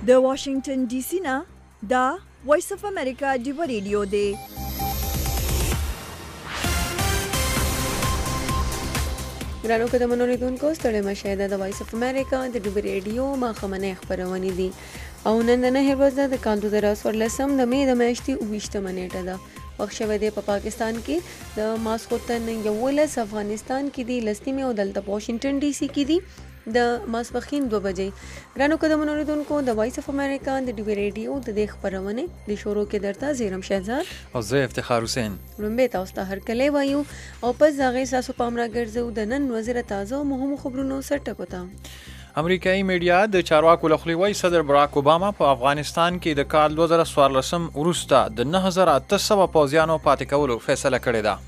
د واشنگټن ډي سي نه دا وایس اف امریکا ډیو ریډیو دی. ګرانو قدمونو لیدونکو ستړي مشه د وایس اف امریکا د ډیو ریډیو ماخمنه خبرونه دي او نن د نه ورځ د کال 2014 د مې د میاشتې 28 نیټه ده. وخت شوی دی په پاکستان کې د ماسخوتن 11 افغانستان کې دی لستیمه او دلته واشنگټن ډي سي کې دی د ماسپخین 2 بجې. ګرانو قدمونو لیدونکو د وایس اف امریکا د ډیو ریډیو د خبرونه د شروع کې درته زیرم شهزاد او زه افتخار حسین لومبه تاسو ته هر کله وایو او پس هغه تاسو پامرا ګرځو د نن وزیر تازه مهم خبرونو سره ټکوتا. امریکایي میډیا د چارواکو لخوا وایي صدر براک اوباما په افغانستان کې د کال 2014 وروسته د 9800 پوځیانو پاتې کولو فیصله کړې ده.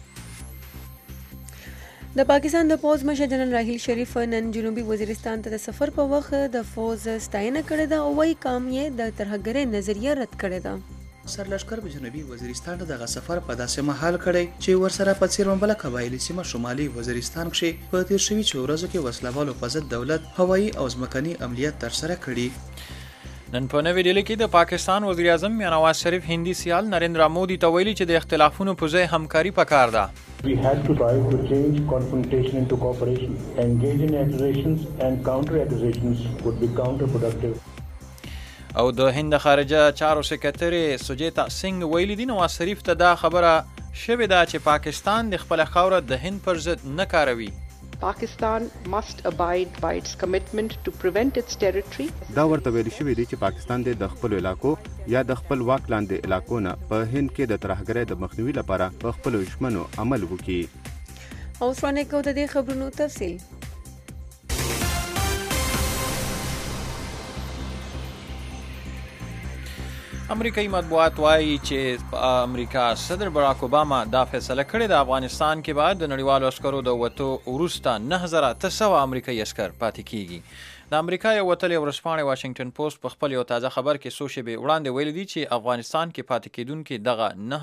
د پاکستان د پوز مشر جنرال راحیل شریف نن جنوبي وزیرستان ته د سفر په وخت د فوز ستاینه کړې ده او وايي کام یې د ترهګرۍ نظریه رد کړې ده. سرلشکر په جنوبي وزیرستان دغه سفر په داسې مهال کړی چې ورسره په څیر بل قبایلی سیمه شمالي وزیرستان کې په تیر شوي 4 ورځو کې وسلوالو په ضد دولت هوایي او ځمکني عملیات ترسره کړي. نن په نوې ډیلي کې د پاکستان وزیر اعظم نواز شریف هندي سیال نریندرا مودي ته ویلي چې د اختلافونو په ځای همکاري پکار ده. We had to try to change confrontation into cooperation. Engaging accusations and counter-accusations would be counterproductive. او د هند خارجه چارو سکرټري سوجیتا سنگ ویلي دي نواز شریف ته دا خبره شوې ده چې پاکستان د خپل خوره د هند پر ضد نه کاروي. Pakistan must abide by its commitment to prevent its territory. دا ورته ویل شوی دی چې پاکستان د خپل علاقو یا د خپل واک لاندې علاقو نه په هند کې د ترهګرۍ د مخنیوي لپاره په خپل ژمنو عمل وکړي. او څرنګه کو د خبرونو تفصیل امریکایي مطبوعات وایي چې امریکا صدر براک اوباما دا فیصله کړې ده افغانستان کې بعد د نړیوالو عسکرو د وتو وروسته 9800 امریکایي عسکر پاتې کیږي. د امریکا یو وتلې ورځپاڼې واشنگټن پوسټ په خپل یو تازه خبر کې څو شېبې وړاندې ویلي دي چې افغانستان کې پاتې کیدونکي دغه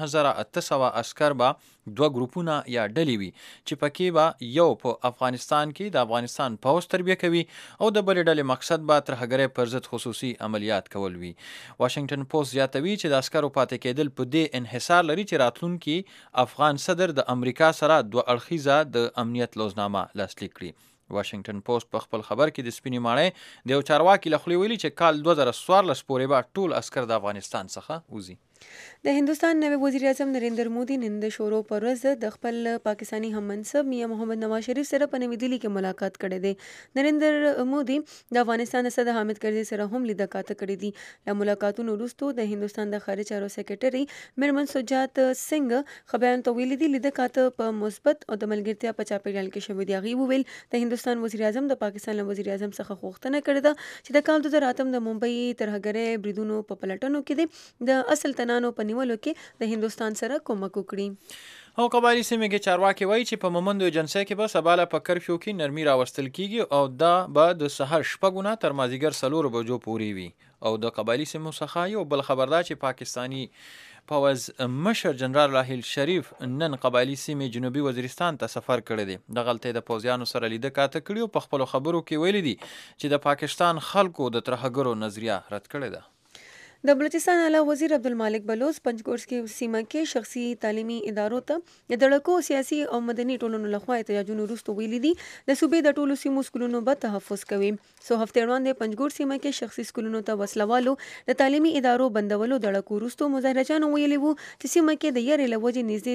9800 عسکر به 2 ګروپونه یا ډلې وي چې پکې به یو په افغانستان کې د افغانستان پوځ تربیه کوي او د بلې ډلې مقصد به ترهګرۍ پر ضد خصوصي عملیات کول وي. واشنگټن پوسټ زیاتوي چې د عسکرو پاتې کېدل په دې انحصار لري چې راتلونکي افغان صدر د امریکا سره 2 اړخیزه د امنیت لوزنامه لاسلیک کړي. واشنگټن پوسټ په خپل خبر کې د سپینې ماڼۍ د یو چارواکي له خولې ویلي چې کال 2014 پورې به ټول عسکر د افغانستان څخه وځي. د هندستان نوی وزیر اعظم نریندر مودي نن د شروع پر ورځ د خپل پاکستانی هم منصب میاں محمد نواز شریف سره په نوې دلی کې ملاقات کړې ده. نریندر مودي د افغانستان صدر حامد کرزي سره هم لیدکاته کړې دي. له ملاقاتونو وروسته د هندستان د خارجه چارو سکرټري میرمن سوجات سنگ خبرونه تویل دي لیدکاته په مثبت او د ملګرتیا په چاپیریال کې شوې دي. غي ویل د هندستان وزیر اعظم د پاکستان وزیر اعظم څخه غوښتنه کړې ده چې د کال 2008 د ممبئی ترهګرۍ بریدونو په پلټنو کې د اصل تنانو په نیولو کې د هندستان سره کومک وکړي. او قبایلی سیمې کې چارواکي وایي چې په مومندو ایجنسۍ کې به سباله په کرفیو کې نرمي راوستل کیږي او دا به د سحر 6 تر مازیګر 4 بجو پورې وي. او د قبایلی سیمو څخه یو بل خبردار چې پاکستانی پوز مشر جنرال راحیل شریف نن قبایلی سیمې جنوبي وزیرستان ته سفر کړی دی. دغلته د پوځیانو سره لیدکاته کړي او په خپل خبرو کې ویلي دي چې د پاکستان خلکو د ترهګرو نظریه رد کړې ده. د بلوچستان اعلی وزیر عبدالمالک بلوچ پنجګورس کې سیمه کې شخصي تعلیمي ادارو ته د دړکو سیاسي او مدني ټولنو لخوا احتجاجونه وروسته ویلي دي د صوبې د ټولو سیمو سکولونو به تحفظ کوي. څو هفتې وړاندې پنجګور سیمه کې شخصي سکولونو ته وسلوالو د تعلیمي ادارو بندولو دړکو وروسته مظاهرچیانو ویلي وو چې سیمه کې د یارې له وجې نږدې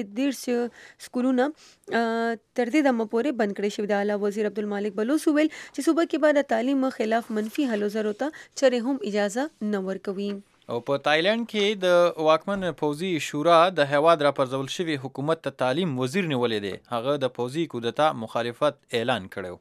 150 سکولونه تر دې دمه پورې بند کړي شوي. د اعلی وزیر عبدالمالک بلوچ ویل چې صوبه کې به د تعلیم خلاف منفي هلو ځلو ته چرې هم اجازه نه ورکوي. او په تایلند کې د واکمن پوځي شورا د هیواد راپرځول شوي حکومت ته تعلیم وزیر نیولې دی. هغه د پوځي کودتا مخالفت اعلان کړو.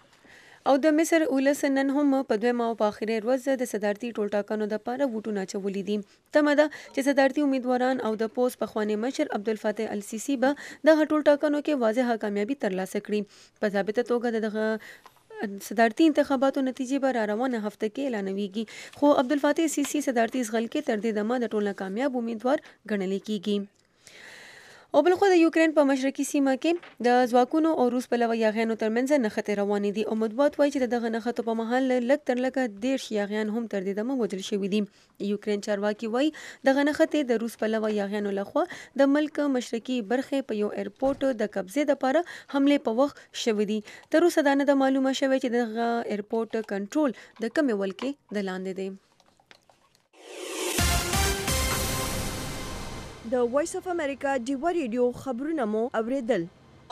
او د مصر ولس نن هم په 2 ماو په اخري ورځ د صدارتي ټولټاکنو د لپاره ووټونه اچولي دي. تمه ده چې صدارتي امیدواران او د پوز پخوانی مشر عبدالفتاح السیسی به د ټولټاکنو کې واضحه کامیابی ترلاسه کړي. په ثابته توګه دغه صدارتي انتخاباتو نتیجې به را روانه هفته کې اعلانويږي. خو عبدالفتاح السیسی صدارتي ځغل کې تر دې دمه د ټولنه کامیاب امیدوار ګڼل کیږي. او بل خو د یوکرين په مشرقي سیمه کې د ځواکونو او روس په لوا یاغیانو ترمنځ نښتې روانې دي او مطبوعات وایي چې دغه نښتو په مهال لږ تر لږه 13 یاغیان هم تر دې دمه وژل شوي دي. یوکرين چارواکي وایي دغه نښتې د روس په لوا یاغیانو لخوا د ملک مشرقي برخې په یو ایرپورټ د قبضې لپاره حمله په وخت شوې دي. تر اوسه دا نه ده معلومه شوې چې دغه ایرپورټ کنټرول د کومې ولکې د لاندې دی. د وایس اف امریکا ډیوا ریډیو خبرونه مو اوریدل.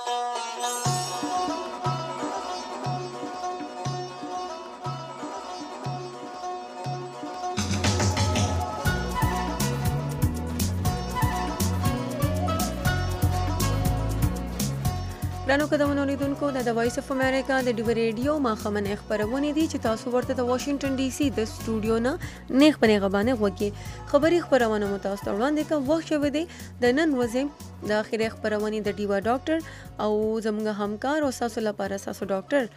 رانو قدمونو لیدونکو د وایس اف امریکا د ډیوا ریډیو ماښامنۍ خبرونه دي چې تاسو ورته د واشنگټن ډي سي د سټوډیو نه نیغ په نیغه باندې غوږی خبري خبرونه مو تاسو ته وړاندې کوم. وخت شوی دی د نن ورځې د اخیری خبرونه د ډیوا ډاکټر او زموږ همکار او تاسو لپاره تاسو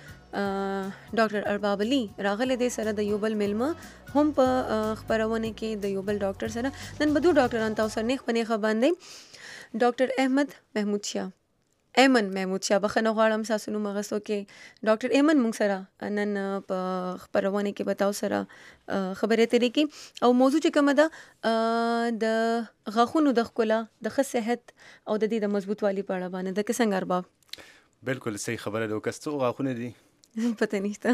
ډاکټر ارباب علي راغله د سره د یوبل ملما هم په خبرونه کې د یوبل ډاکټر سره نن بدو ډاکټران تاسو نیغ په نیغه باندې ډاکټر احمد محمود شاه ایمن محمود شاه بخنه غواړم تاسو نو مغسو کې ډاکټر ایمن مونږ سره نن په خبرونه کې بتاو سره خبرې ترې کې او موضوع چې کومه ده د غاښونو د ښکلا د ښه صحت او د دې د مضبوطوالي په اړه باندې د څنګه ارباب بالکل صحیح خبره ده. کستو غاښونه دي پته نشته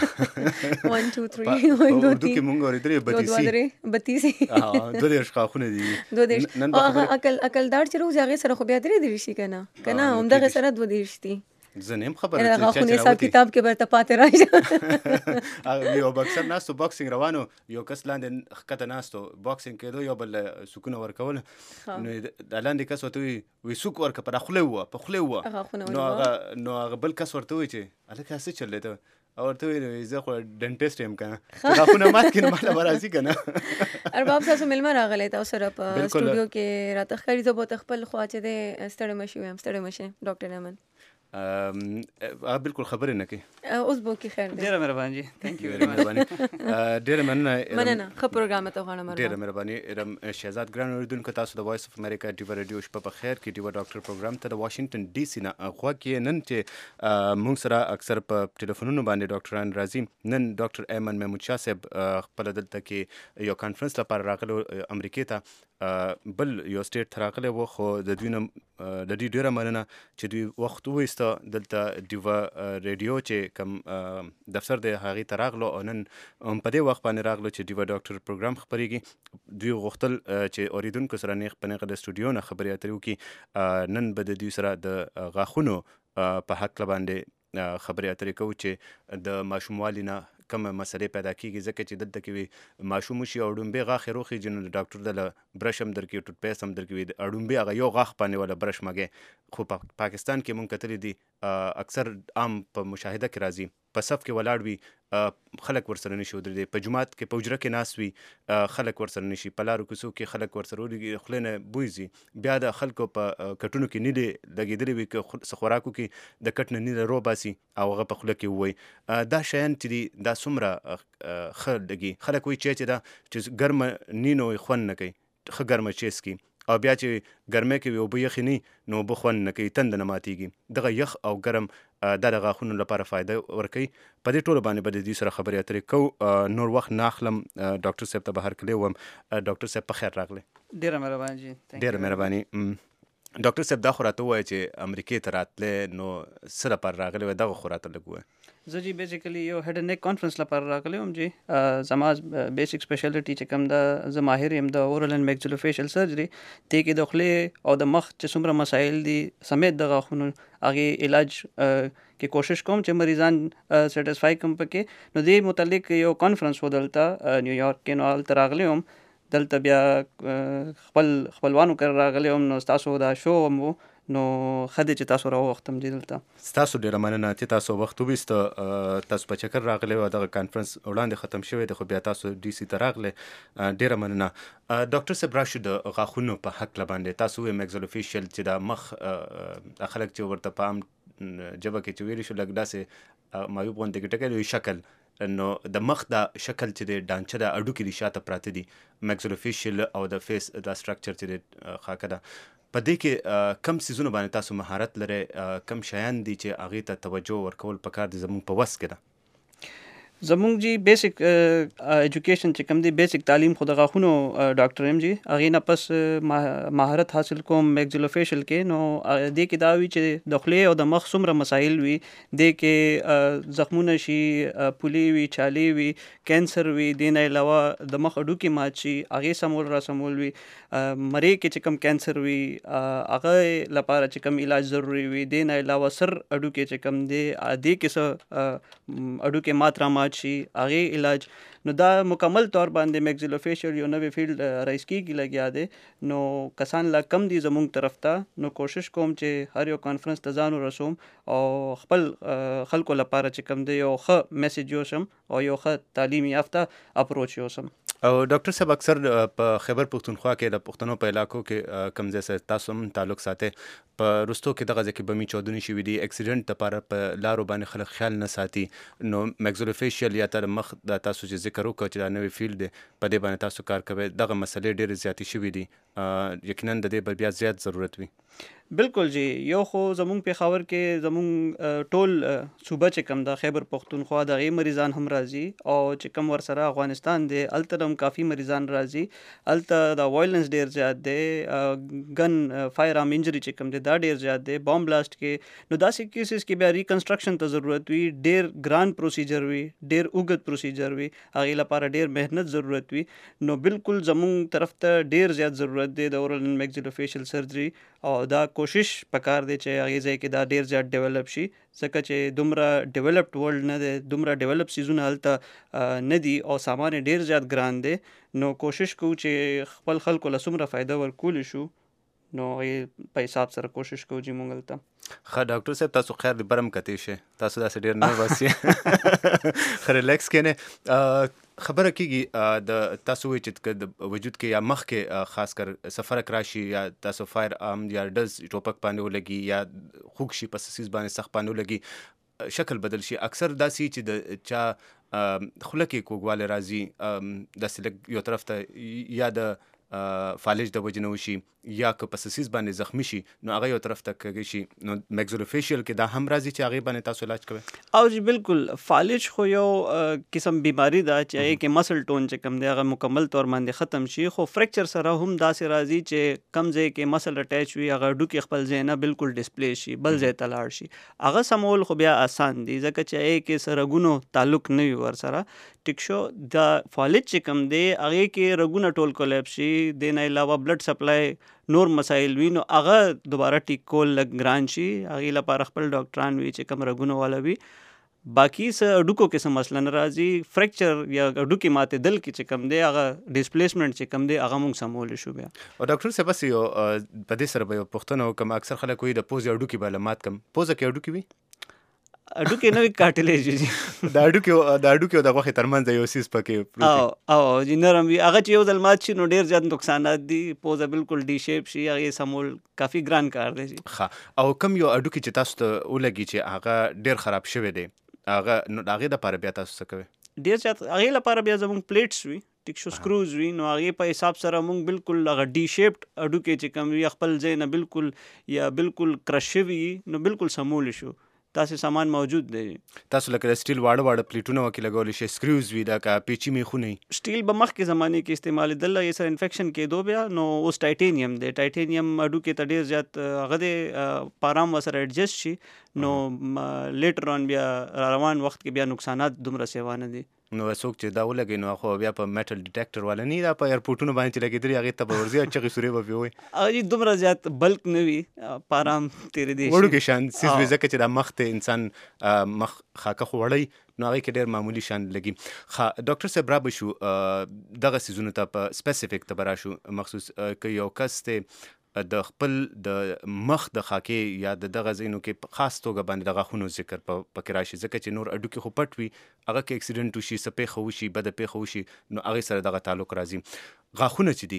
1 2 3 اردو کې مونږ اورېدلې 32 دوه غاښونه دي نن عقلدار چې روز هغه سره خو بیا درې شي کنه همدغه سره دوه دي شتي زنیم خبره چې غاښونه حساب کتاب کې برته پاتې راځي. یو بکسر ناستو باکسینګ روانو یو کس لاندې خکته ناستو باکسینګ کېدو یو بل سکونه ورکول نو د لاندې کس ورته وی سوک ورکه په خله و په خله و نو هغه بل کس ورته وی چې الکه څه چلې ته او ورته وی زه خو ډنټیسټ یم کنه غاښونه مات کین مال برازي کنه. ارباب تاسو ملما راغلی تاسو سره په سټوډیو کې راته خري زه به خپل خوا چې د ستړی مشه ډاکټر ایمن بالکل خبرې نه کوي اوس به کې خیر دی. ډیره مهرباني ثانک یو ویری مچ. ډیره مننه ښه پروګرام ته غواړم. ډیره مهرباني شهزاد ګران اوریدونکو تاسو د وایس اف امریکا ډیوا ریډیو شپه په خیر کې ډیوا ډاکټر پروګرام ته د واشنگټن ډي سي نه خو کې نن چې موږ سره اکثر په ټلیفونونو باندې ډاکټران راځي. نن ډاکټر ایمن محمود شاه صاحب خپل دلته کې یو کانفرنس لپاره راغلو امریکا ته بل یو سټیټ ته راغلی و خو د دوی نه د دې ډیره مننه چې دوی وخت وایسته دلته ډیوا ریډیو چې کوم دفتر د هغې ته راغلو او نن په دې وخت باندې راغلو چې ډیوا ډاکټر پروګرام خپرېږي. دوی غوښتل چې اوریدونکو سره نیغ په نیغه د سټوډیو نه خبرې اترې وکړي. نن به د دوی سره د غاښونو په حق باندې خبرې اترې کوو چې د ماشوموالي نه کومه مسلې پیدا کیږي ځکه چې دلته کې وي ماشوم شي او ډومبې غاښ روخي جن ډاکټر د برش هم درکې ټوټ پیس هم درکې ډومبې هغه یو غاښ باندې ولا برش مګي خو په پاکستان کې مونږ کتلې دي اکثر عام په مشاهده کې راځي په صف کې ولاړ وي خلک ورسره نشي ودرېدی په جماعت کې په حجره کې ناست وي خلک ورسره نشي په لارو کوڅو کې خلک ورسره ولګي خولې نه بوی ځي بیا د خلکو په کټونو کې نیلې لګېدلې وي که څه خوراکو کې د کټ نه نیله رو باسي او هغه په خوله کې ووایي دا شیان چې دي دا څومره ښه لګي. خلک وایي چې دا چې ګرمه نی نو خوند نه کوي ښه ګرمه چیس کی او بیا چې ګرمۍ کې وي اوبه یخې نی نو اوبه خوند نه کوي تند نه ماتېږي. دغه یخ او ګرم دا د غاښونو لپاره فایده ورکوي. په دې ټولو باندې به د دوی سره خبرې اترې کوو. نور وخت نه اخلم ډاکټر صاحب ته بهر کلی وم. ډاکټر صاحب په خیر راغلی. ډیره مهرباني جی. ډیره مهرباني. ډاکټر صاحب دا خو راته ووایه چې امریکې ته راتلې نو څه لپاره راغلی وای دغه خو راته لږ ووایه. زه جی بیسیکلی یو هډ اینډ نیک کانفرنس لپاره راغلی وم جی. زما بیسیک سپیشلټي چې کوم ده زه ماهر یم د اورل اینډ میکسیلوفیشل سرجري دې کې د خولې او د مخ چې څومره مسایل دي سمیت د غاښونو هغې علاج کې کوشش کوم چې مریضان سیټسفای کوم پکې. نو دې متعلق یو کانفرنس و دلته نیویارک کې نو هلته راغلی وم. دلته بیا خپلوانو کره راغلی وم نو ستاسو دا شو مو نو خدای چې تاسو راوختم دي دلته. ستاسو ډیره مننه چې تاسو وخت وبیسته. تاسو په چکر راغلی و دغه کانفرنس وړاندې ختم شوی دی خو بیا تاسو ډي سي ته راغلی. ډیره مننه. ډاکټر صاحب راشد غاښونو په حق باندې تاسو وایي میکسیلوفیشل چې دا مخ خلک چې ورته په عام ژبه کې چې ویلی شو لږ داسې معیوب غوندې کې ټکی لوی شکل نو د مخ دا شکل چې د ډانچه د اډوکې د شاته پراته دي میکسیلوفیشل او د فیس دا سټرکچر چې د خاکه ده په دې کې کم سیزونه باندې تاسو مهارت لرئ، کم شیان دي چې هغې ته توجه ورکول پکار دي زموږ په وس کې ده؟ زمونږ جی بیسک ایجوکیشن چې کوم دی بیسک تعلیم خو د غاښونو ډاکټر یم جی، هغې نه پس مهارت حاصل کوم میکزیلوفیشل کې. نو دې کې دا وي چې د خولې او د مخ څومره مسایل وي، دې کې زخمونه شي، پولې وي، چالې وي، کینسر وي، دې نه علاوه د مخ هډوکي مات شي هغې سمول را سمول وي، مرۍ کې چې کوم کینسر وي هغه لپاره چې کوم علاج ضروري وي، دې نه علاوه سر هډوکي چې کوم دی دې کې څه هډوکي مات را مات شي هغې علاج. نو دا مکمل طور باندې میکزیلوفیشل یو نوی فیلډ رایز کېږي لګیا دی. نو کسان لا کم دي زمونږ طرف ته، نو کوشش کوم چې هر یو کانفرنس ته ځان ورسوم او خپل خلکو لپاره چې کوم دی یو ښه میسیج یوسم او یو ښه تعلیم یافته اپروچ یوسم. او ډاکټر صاحب اکثر په خیبر پښتونخوا کې د پښتنو په علاقو کې کوم ځای سره تاسو هم تعلق ساتئ، په رستو کې دغه ځای کې بمي چاودنې شوي دي، اکسیډنټ لپاره په لارو باندې خلک خیال نه ساتي. نو میکزیلوفیشل یا تر مخ د تاسو چې ذکر وکړو چې دا نوی فیلډ دی په دې باندې تاسو کار کوئ، دغه مسلې ډېرې زیاتې شوي دي، یقینا د دې به بیا زیات ضرورت وي. بالکل جی، یو خو زمونږ پېښور کې زمونږ ټول صوبه چې کوم د خیبر پښتونخوا د هغې مریضان هم راځي، او چې کوم ورسره افغانستان دی هلته هم کافي مریضان راځي. هلته د وایلنس ډېر زیات دی، ګن فایر آرم انجری چې کوم دی دا ډېر زیات دی، بام بلاسټ کې. نو داسې کیسز کې بیا ریکنسټرکشن ته ضرورت وي، ډېر ګران پروسیجر وي، ډېر اوږد پروسیجر وي، هغې لپاره ډېر محنت ضرورت وي. نو بالکل زمونږ طرف ته ډېر زیات ضرورت دی د اورل اینڈ میکزیلوفیشل سرجري، او دا کوشش پکار دی چې هغې ځای کې دا ډېر زیات ډیولپ شي، ځکه چې دومره ډیولپډ ورلډ نه دی، دومره ډیولپ سیزونه هلته نه دي او سامان یې ډېر زیات ګران دی. نو کوشش کوو چې خپل خلکو له څومره فایده ورکولی شو، نو هغې په حساب سره کوشش کوو چې مونږ هلته. ښه ډاکټر صاحب تاسو خیر دی برم کتې شئ، تاسو داسې ډېر نروس یې، ښه ریلیکس کښېنئ. خبره کېږي د تاسو وایي چې د وجود کې یا مخ کې خاص کر سفرک راشي یا تاسو فایر آرم یا ډز ټوپک باندې ولګي یا خوږ شي په سیز باندې سخت باندې ولګي، شکل بدل شي. اکثر داسې چې د چا خوله کې کوږوالی راځي، داسې لږ یو طرف ته یا د فالج د وجې نه وشي یا که په سیز باندې زخمی شي نو هغه یو طرف ته کږی شي. نو میکزیلوفیشل کې دا هم راځي چې هغې باندې تاسو علاج کوئ؟ او جی بالکل، فالج خو یو قسم بیماری ده چې هغې کې مسل ټون چې کوم دی هغه مکمل طور باندې ختم شي، خو فریکچر سره هم داسې راځي چې کم ځای کې مسل اټیچ وي هغه هډوکي خپل ځای نه بالکل ډسپلی شي، بل ځای ته لاړ شي. هغه سمول خو بیا آسان دي ځکه چې هغې کې سره رګونو تعلق نه وي ورسره. ټیک شو، د فالج چې کوم دی هغې کې رګونه ټول کولیپ شي، دې نه علاوه بلډ سپلای نور مسایل وي، نو هغه دوباره ټیک کول لږ ګران شي. هغې لپاره خپل ډاکټران وي چې کوم رګونو والا وي. باقي څه هډوکو کې څه مسله نه راځي، فریکچر یا هډوکي ماتېدل کې چې کوم دی هغه ډسپلیسمنټ چې کوم دی هغه موږ سمولی شو بیا. او ډاکټر صاحب بس یو په دې سره به یو پوښتنه وکړم، اکثر خلک وایي د پوزې هډوکي به له مات کړم، پوزه کې هډوکي وي؟ هډوکي نه وي، کارټلیج وي. د هډوکي او د غوښې ترمنځ یو سیز پکې پروت او جی نرم وي، هغه چې یو ځل مات شي نو ډېر زیات نقصانات دي. پوزه بالکل ډي شیپ شي، هغې سمول کافي ګران کار دی. ښه، او کوم یو هډوکي چې تاسو ته ولګي چې هغه ډېر خراب شوی دی، هغه نو د هغې دپاره بیا تاسو څه کوئ؟ ډېر زیات هغې لپاره بیا زموږ پلیټس وي، ټیک شو، سکروز وي، نو هغې په حساب سره موږ بالکل هغه ډي شیپډ هډوکي چې کوم وي خپل ځای نه بالکل یا بالکل کرش شوي نو بالکل سمولی شو. داسې سامان موجود دی. تاسو لکه د سټیل واړه پلیټونه وکې لګولی شئ، سکریوز وي، لکه پیچي میخونه وي. سټیل به مخکې زمانې کې استعمالېدل، هغې سره انفیکشن کېدو بیا، نو اوس ټایټینیم دی. ټایټینیم هډوکي ته ډېر زیات هغه دی په ارام ورسره ایډجسټ شي، نو لیټر آن بیا روان وخت کې بیا نقصانات دومره سیوا نه دي. نو څوک چې دا ولګوي نو خو بیا په میټل ډیټیکټر والا نه دا په ایرپورټونو باندې چې لګېدلي هغې ته به ورځي او چغې سورې به پرې وایي. هغه دومره زیات بلک نه وي، په ارام تېرېدی شي. وړوکې شان سیز وي، ځکه چې دا مخ ته انسان مخ خاکه خو وړی نو هغې کې ډېر معمولي شان لګي. ښه ډاکټر صاحب را به شو دغه سیزونو ته په سپیسیفیک ته به راشو مخصوص که یو کس دی د خپل د مخ د خاکې یا د دغه ځایونو کې په خاص توګه باندې د غاښونو ذکر پکې راشي، ځکه چې نور هډوکي خو پټ وي، هغه کې اکسیډنټ وشي، څه پیښه وشي، بده پیښه وشي نو هغې سره دغه تعلق راځي. غاښونه چې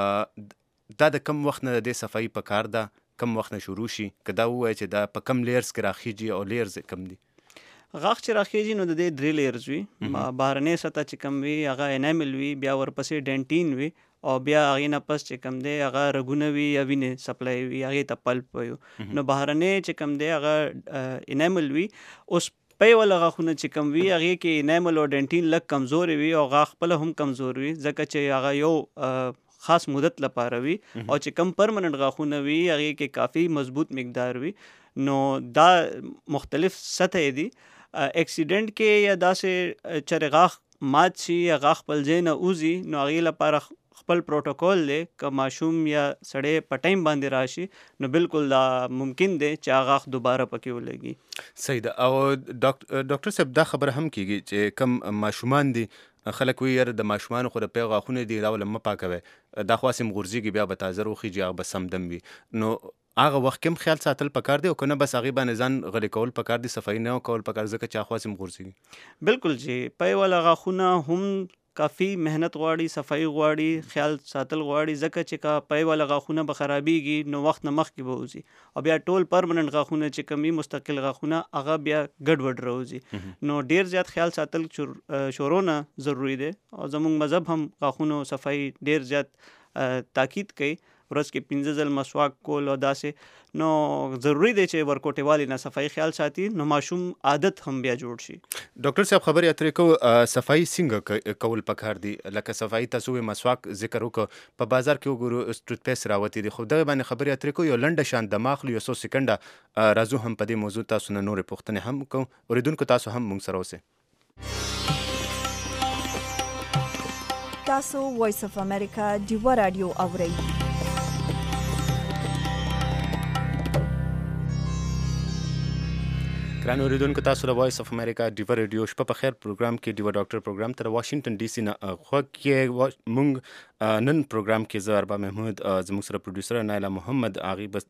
دي دا د کم وخت نه د دې صفایي پکار ده، کم وخت نه شروع شي، که دا ووایي چې دا په کم لیرز کې راخیږي او لیرز کم دي؟ غاښ چې راخیږي نو د دې درې لیرز وي. بهرنۍ سطح چې کم وي هغه انیمل وي، بیا ورپسې ډینټین وي، او بیا هغې نه پس چې کوم دی هغه رګونه وي یا وینې سپلای وي هغې ته پلپ وایو. نو بهرنی چې کوم دی هغه انیمل وي. اوس پی والا غاښونه چې کوم وي هغې کې انیمل او ډینټین لږ کمزورې وي او غاښ خپله هم کمزور وي ځکه چې هغه یو خاص مدت لپاره وي او چې کم پرمننټ غاښونه وي هغې کې کافي مضبوط مقدار وي. نو دا مختلف سطح دي. اکسیډنټ کې یا داسې چرې غاښ مات شي یا غاښ خپل ځای نه وځي نو هغې لپاره خپل پروټوکول دی که ماشوم یا سړی په ټایم باندې راشي نو بالکل دا ممکن دی چې هغه غاښ دوباره پکې ولګي. صحیح ده. او ډاکټر صاحب دا خبره هم کیږي چې کم ماشومان دي خلک وی یاره د ماشومانو خو د پی غاښونه دي دا ول مه پاکوي دا خو هسې غورځېږي بیا به تازه روخیږي هغه به سم دم وي. نو هغه وخت کې هم خیال ساتل پکار دی او که نه بس هغې باندې ځان غلی کول پکار دي صفایي نه کول پکار ځکه چې هغه هسې غورځېږي. بالکل چې پی والا غاښونه هم کافی محنت غواړي صفایي غواړي خیال ساتل غواړي ځکه چې که پی والا غاښونه به خرابېږي نو وخت نه مخکې به وځي او بیا ټول پرمننټ غاښونه چې کوم وي مستقل غاښونه هغه بیا ګډوډ راوځي. نو ډیر زیات خیال ساتل شروع نه ضروری دی او زموږ مذهب هم غاښونو صفایي ډیر زیات تاکید کوي ورځ کې 15 ځل مسواک کول او داسې. نو ضروری دی چې ورکوټې والي نه صفایي خیال ساتي نو ماشوم عادت هم بیا جوړ شي. ډاکټر صاحب خبرې اترې کوو صفایي څنګه کول پکار دي لکه صفایي تاسو وې مسواک ذکر وکړو په بازار کې وګورو ټوت پیسټ راوتي دي خو دغه باندې خبرې اترې کوو یو لنډه شان دماغ یو 100 سکندې راځو هم په دې موضوع تاسو نه نورې پوښتنې هم کوو. اوریدونکو تاسو هم موږ سره اوسئ. تاسو وایس اف امریکا ډیوا رادیو اورئ. ګران اوریدونکو تاسو د وایس اف امریکا ډیوا ریډیو شپه په خیر پروګرام کې ډیوا ډاکټر پروګرام تر واشنگټن ډي سي نه غوږ کې مونږ نن پروګرام کې زه ارباب محمود زموږ سره پروډوسر نایلا محمد هغې بس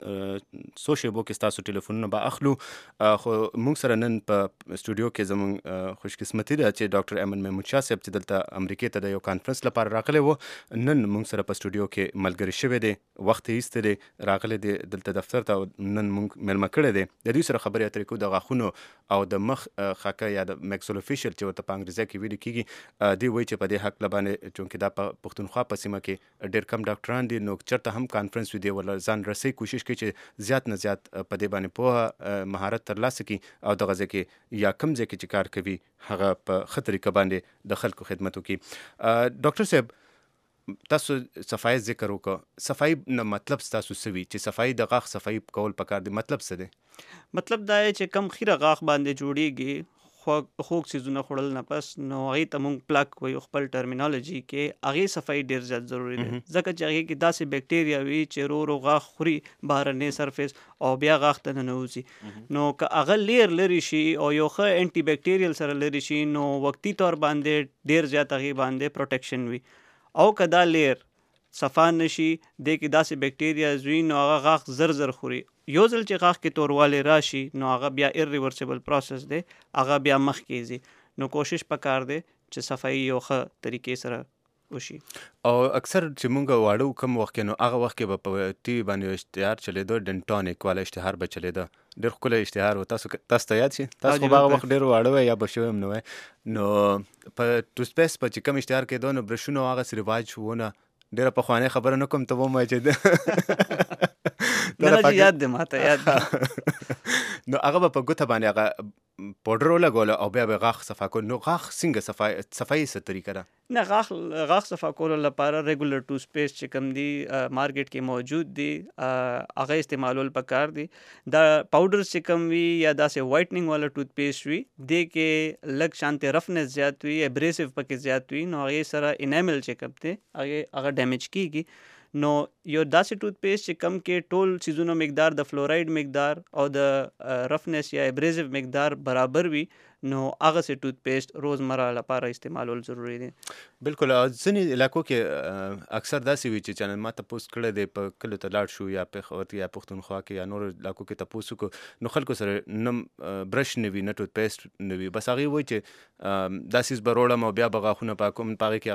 څو شیبو کې ستاسو ټلیفونونه به اخلو خو مونږ سره نن په سټوډیو کې زموږ خوشقسمتي ده چې ډاکټر ایمن محمود شاه صاحب چې دلته امریکې ته د یو کانفرنس لپاره راغلی و نن مونږ سره په سټوډیو کې ملګری شوی دی وخت یې ایستی دی راغلی دی دلته دفتر ته نن مونږ میلمه کړی دی د دوی سره خبرې اترې کوو د غاښونو او د مخ خاکه یا د میکسولوفیشل چې ورته په انګریزي کې ویل کیږي دی وایي چې په دې حق لبانې چونکې دا په پښتونخوا په سیمه کې ډېر کم ډاکټران دي نو چېرته هم کانفرنس وي دی ورله ځان رسوي کوشش کوي چې زیات نه زیات په دې باندې پوهه مهارت ترلاسه کړي او دغه ځای کې یا کوم ځای کې چې کار کوي هغه په ښه طریقه باندې د خلکو خدمت وکړي. ډاکټر صاحب تاسو صفایي ذکر وکړه صفایي نه مطلب تاسو څه وي چې صفایي د غاښ صفایي کول پکار دی مطلب څه دی؟ مطلب دا دی چې کم خیره غاښ باندې جوړیږي خوږ څیزونه خوړل نه پس نو هغې ته مونږ پلاک وایو خپل ټرمینالوجي کې هغې صفایي ډېر زیات ضروري دی ځکه چې هغې کې داسې بیکټیریا وي چې ورو ورو غاښ خوري بهرنی سرفیس او بیا غاښ ته ننوځي نو که هغه لیر لرې شي او یو ښه انټي بیکټیریل سره لرې شي نو وقتي طور باندې ډېر زیات هغې باندې پروټیکشن وي او که دا لیر صفا نشي دې کې داسې بیکټیریاز وي نو هغه غاښ زر زر خوري یو ځل چې غاښ کې توروالی راشي نو هغه بیا ایرریورسیبل پروسس دی هغه بیا مخکې ځي نو کوشش پکار دی چې صفایي یو ښه طریقې سره وشي. او اکثر چې مونږ واړه کم وخت کې نو هغه وخت کې به په ټي وي باندې اشتهار چلېده ډنټونیک والا اشتهار به چلېده ډېر ښکلی اشتهار و تاسو ته یاد شي تاسو خو به هغه وخت ډېر واړه وی یا به شوی هم نه وی نو په ټوسپیس په چې کوم اشتهار کېدو نو برشونه هغسې رواج ونه ډېره پخوانۍ خبره نه کوم ته به ومایې چې نه یاد دی ماته یاد دی نو هغه به په ګوته باندې هغه پوډر ولګوله او بیا به غاښ صفا کول نو غاښ څنګه صفایي څه طریقه ده؟ نه غاښ صفا کولو لپاره ریګولر ټوسټ پیسټ چې کوم دی مارکیټ کې موجود دی هغه استعمالول پکار دی دا پاوډر چې کوم وي یا داسې وایټنینګ والا ټوت پیسټ وي دې کې لږ شانتې رفنس زیات وي ایبریسیو پکې زیات وي نو هغې سره انیمل چې کوم دی هغه ډیمیج کیږي نو یو داسې ټوت پیسټ چې کم کې ټول چیزونو مقدار د فلورایډ مقدار او د رفنس یا ایبریزیو مقدار برابر وي نو هغه سه ټوت پیسټ روزمره لپاره استعمالول ضروری دي. بالکل ځینې علاقو کې اکثر داسې وي چې چانه ما تاسو کړه د په کلو ته لاړ شو یا په خوت یا پښتونخوا کې یا نور علاقو کې تاسو کو نو خلکو سره نم برش نه وي نه ټوت پیسټ نه وي بس هغه وایي چې داسې بروړم او بیا بغاخونه پاکوم پاره کې هغه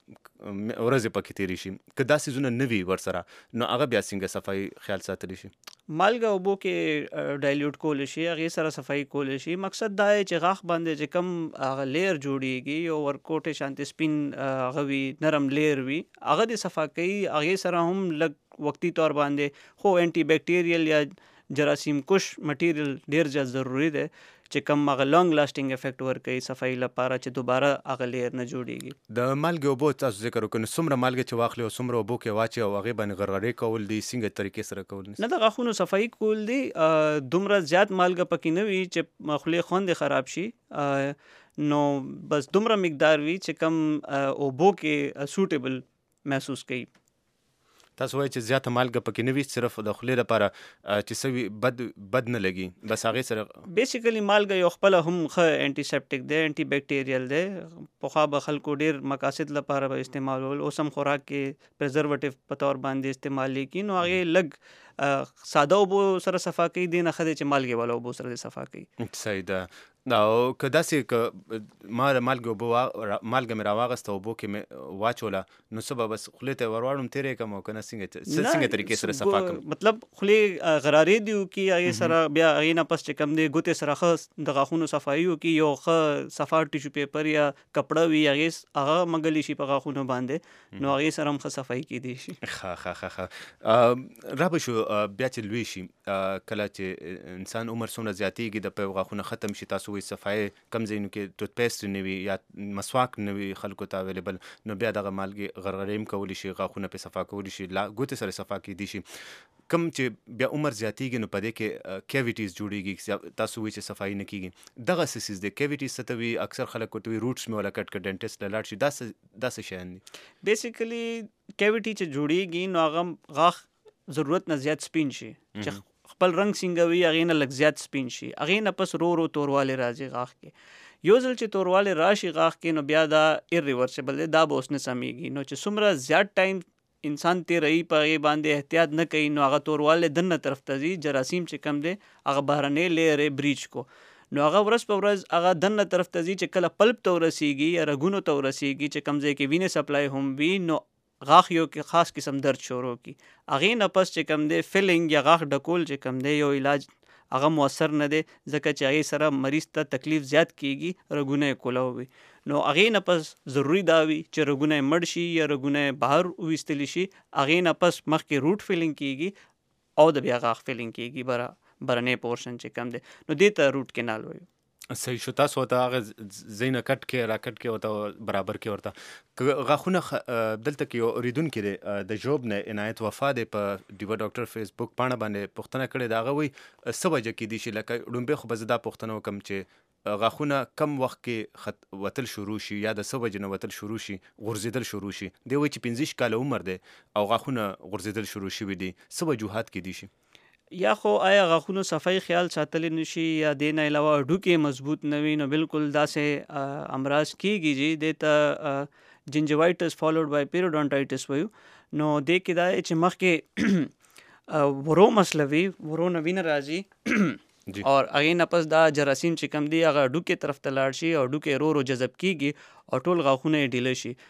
ورځې پکې تیری شي که دا سیزونه نه وي ورسره نو هغه بیا څنګه صفایي خیال ساتلی شي؟ مالګه اوبو کې ډایلیوټ کول شي، هغې سره صفایي کول شي. مقصد دا دی چې غاښ باندې چې کم هغه لیر جوړیږي یو ورکوټې شانتې سپین هغه وي، نرم لیر وي، هغه دې صفا کوي. هغې سره هم لږ وقتي طور باندې خو انټي بیکټیریل یا جراثیم کش مټیریل ډیر زیات ضروری دی چې کم هغه لانګ لاسټینګ افیکټ ورکوي صفایي لپاره چې دوباره هغه لیر نه جوړیږي. د مالګې اوبو تاسو ذکر وکړو، نو څومره مالګه چې واخلي او څومره اوبو کې واچي او هغې باندې غرغړې کول دي څنګه طریقې سره کول نه د غاښونو صفایي کول دي. دومره زیات مالګه پکې نه وي چې خولې خوند خراب شي، نو بس دومره مقدار وي چې کم اوبو کې سوټیبل محسوس کوي. تاسو وایي چې زیاته مالګه پکې نه وي، صرف د خولې لپاره چې سوي بد نه لګي، بس هغې سره بیسیکلی مالګه یو خپله هم ښه انټي سیپټیک دی، انټي بیکټیریل دی. پخوا به خلکو ډیر مقاصد لپاره به استعمالول، اوس هم خوراک کې پریزرویټیو په طور باندې استعمال کړي، نو هغې لږ ساده اوبو سره صفا کوي، دې نه ښه دی چې مالګې والا اوبو سره صفا کوي. صحیح ده. او که داسې که ما مالګه مې راواغسته اوبو کې مې واچوله نو څه به بس خولې ته ورواړم تیرې کړم او که نه څنګه طریقې سره صفا کړم؟ مطلب خولې غرارې دي وکړي، هغې سره بیا هغې نه پس چې کوم دی ګوتې سره ښه د غاښونو صفایي وکړي، یو ښه صفا ټیشو پیپر یا کپړه وي هغه مږلی شي په غاښونو باندې، نو هغې سره هم ښه صفایي کیدی شي. ښه را به شو بیا چې لوی شي، کله چې انسان عمر څومره زیاتېږي د په غاښونه ختم شي، تاسو وایي صفایي کم ځایونو کې ټوت پیسټ نه وي یا مسواک نه وي خلکو ته اویلیبل، نو بیا دغه مالګې غرغړې هم کولی شي، غاښونه پرې صفا کولی شي، ګوتې سره صفا کیدی شي. کم چې بیا عمر زیاتېږي نو په دې کې کیویټیز جوړېږي، تاسو وایي چې صفایي نه کیږي، دغه څه څیز دی کیویټیز څه ته وي؟ اکثر خلک ورته وایي روټس مې ولا کټ کړه ډینټسټ ته لاړ شي، دا څه شیان دي؟ بیسیکلی کیویټي چې جوړیږي نو هغه غاښ ضرورت نه زیات سپین شي، چې خپل رنګ څنګه وي هغې نه لږ زیات سپین شي، هغې نه پس رو توروالی راځي غاښ کې. یو ځل چې توروالی راشي غاښ کې نو بیا دا ایرریورسیبل دی، دا به اوس نه سمیږي. نو چې څومره زیات ټایم انسان تیروي په هغې باندې احتیاط نه کوي نو هغه توروالی دننه طرف ته ځي، جراثیم چې کم دی هغه بهرنی لیر یې بریچ کو، نو هغه ورځ په ورځ هغه دننه طرف ته ځي چې کله پلپ ته ورسیږي یا رګونو ته ورسیږي چې کم ځای کې وینې سپلای هم وي، نو غاښ یو کې خاص قسم درد شروع کی. هغې نه پس چې کم دی فیلنګ یا غاښ ډکول چې کم دی یو علاج هغه مؤثر نه دی، ځکه چې هغې سره مریض ته تکلیف زیات کیږي، رګونه یې کولاو وي. نو هغې نه پس ضروري دا وي چې رګونه یې مړ شي یا رګونه یې بهر وویستلی شي، هغې نه پس مخکې روټ فیلنګ کیږي او د بیا غاښ فیلنګ کیږي برنی پورشن چې کم دی، نو دې ته روټ کینال وایو. صحیح شو. تاسو ورته هغه ځای نه کټ کې را کټ کې ورته برابر کې ورته غاښونه دلته کې یو اورېدونکی دی د ژوب نه عنایت وفا دی په ډیوه ډاکټر فیسبوک پاڼه باندې پوښتنه کړې ده، هغه وایي څه وجه کیدی شي، لکه ړومبی خو به زه دا پوښتنه وکړم چې غاښونه کم وخت کې وتل شروع شي یا د څه وجې نه وتل شروع شي، غورځېدل شروع شي؟ دی وایي چې 15 کاله عمر دی او غاښونه غورځېدل شروع شوي دي، څه وجوهات کیدی شي؟ یا خو آیا غاښونو صفایي خیال ساتلی نشي یا دې نه علاوه هډوکې مضبوط نه وي، نو بالکل داسې امراض کیږي چې دې ته جنجوایټس فالوډ بای پیریوډونټایټس وایو. نو دې کې دا چې مخکې ورو مسله وي، ورو نه وینه راځي اور هغې نه پس دا جراثیم چې کم دی هغه هډوکې طرف ته لاړ شي او هډوکې رو جذب کیږي او ټول غاښونه یې ډیله شي.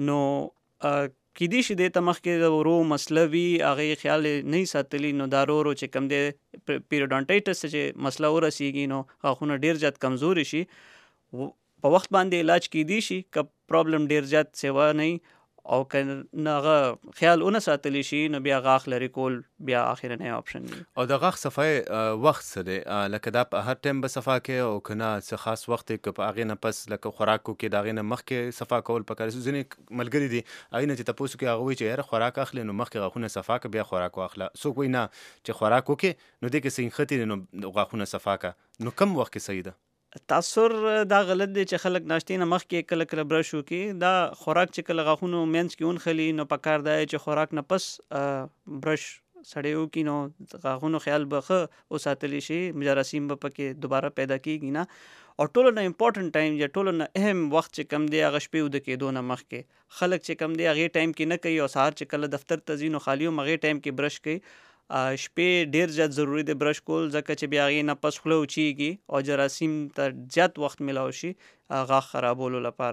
نو کیدی شي دې ته مخکې د ورو مسله وي هغې خیال نه ساتلی، نو دا رو چې کم دی پیریوډونټایټس چې مسله ورسیږي نو غاښونه ډیر زیات کمزوري شي، په وخت باندې علاج کیدی شي که پرابلم ډیر زیات سیوا نه او که نه هغه خیال ونه ساتلی شي نو بیا غاښ لرې کول بیا اخرنی آپشن دی. او د غاښ صفایي وخت څه دی؟ لکه دا په هر ټایم به صفا کوې او که نه څه خاص وخت دی که په هغې نه پس لکه خوراک وکړې د هغې نه مخکې صفا کول پکار؟ ځینې ملګري دي هغې نه چې تپوس وکړي هغه وایي چې یاره خوراک اخلې نو مخکې غاښونه صفا کړه بیا خوراک واخله، څوک وایي نه چې خوراک وکړې نو دې کې څه نښتې دي نو غاښونه صفا کړه، نو کم وخت کې صحیح ده؟ تاثر دا غلط دی چې خلک ناشتې نه مخکې کله کله برش وکړي، دا خوراک چې کله غاښونو منځ کې ونښلي نو پکار دا چې خوراک نه پس برش سړی وکړي نو غاښونو خیال به ښه وساتلی شي، جراثیم به پکې دوباره پیدا کیږي نه. او ټولو نه امپورټنټ ټایم یا ټولو نه اهم وخت چې کم دی هغه شپې وده کېدو نه مخکې خلک چې کم دی هغې ټایم کې نه کوي او سهار چې کله دفتر ته ځي نو خالي هم هغې ټایم کې برش کوي. شپې ډیر زیات ضروری دی برش کول، ځکه چې بیا هغې نه پس خوله وچیږي او جراثیم ته زیات وخت میلاو شي غاښ خرابولو لپاره.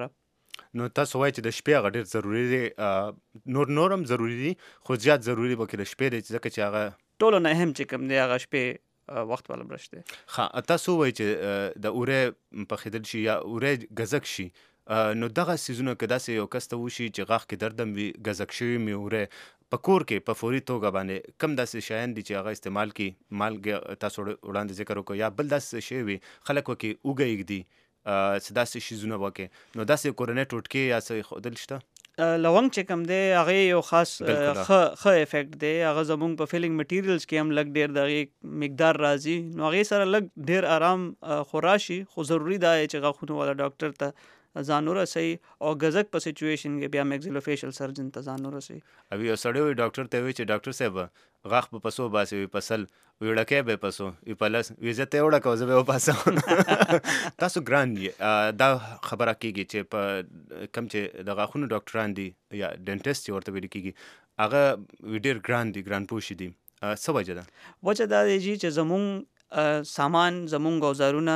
نو تاسو وایئ چې د شپې هغه ډېر ضروري دی، نور هم ضروري دي خو زیات ضروري به کې د شپې دی ځکه چې هغه ټولو نه اهم چې کوم دی هغه شپې وخت والا برش دی. ښه تاسو وایئ چې د اورې پخېدل شي یا اورې ګزک شي، نو دغه څیزونه که داسې یو کس ته وشي چې غاښ کې درد هم وي، ږزک شوي مې اورې په کور کې په فوري توګه باندې کم داسې شیان دي چې هغه استعمال کړي؟ مالګې تاسو وړاندې ذکر وکړو، یا بل داسې شی وي خلک وکړي اوږه یږدي څه داسې شیزونه وکړي، نو داسې کورنۍ ټوټکې یا څه ښودل شته؟ لونګ چې کوم دی هغه یو خاص ښه افیکټ دی، هغه زمونږ په فیلینګ مټیریلز کې هم لږ ډېر د هغې مقدار راځي، نو هغې سره لږ ډېر آرام خو راشي، خو ضروري دا دی چې غاښونو والا ډاکټر ته ځان ورسوي او ګزک په سچویشن کې بیا میکزیلوفیشل سرجن ته ځان ورسوي. او یو سړی وي ډاکټر ته وایي چې ډاکټر صاحب غاښ به پسو باسي، وي پسل، وي ړکی به پسو، وي پلس، وي زه ته یې وړکه زه به یې وپاسم. تاسو ګران یې دا خبره کېږي چې په کم چې د غاښونو ډاکټران دي یا ډینټسټ چې ورته ویل کېږي هغه وي ډېر ګران دي، ګران پوشي دي، څه وجه ده؟ وجه دا دی چې زمونږ سامان، زمونږ اوزارونه،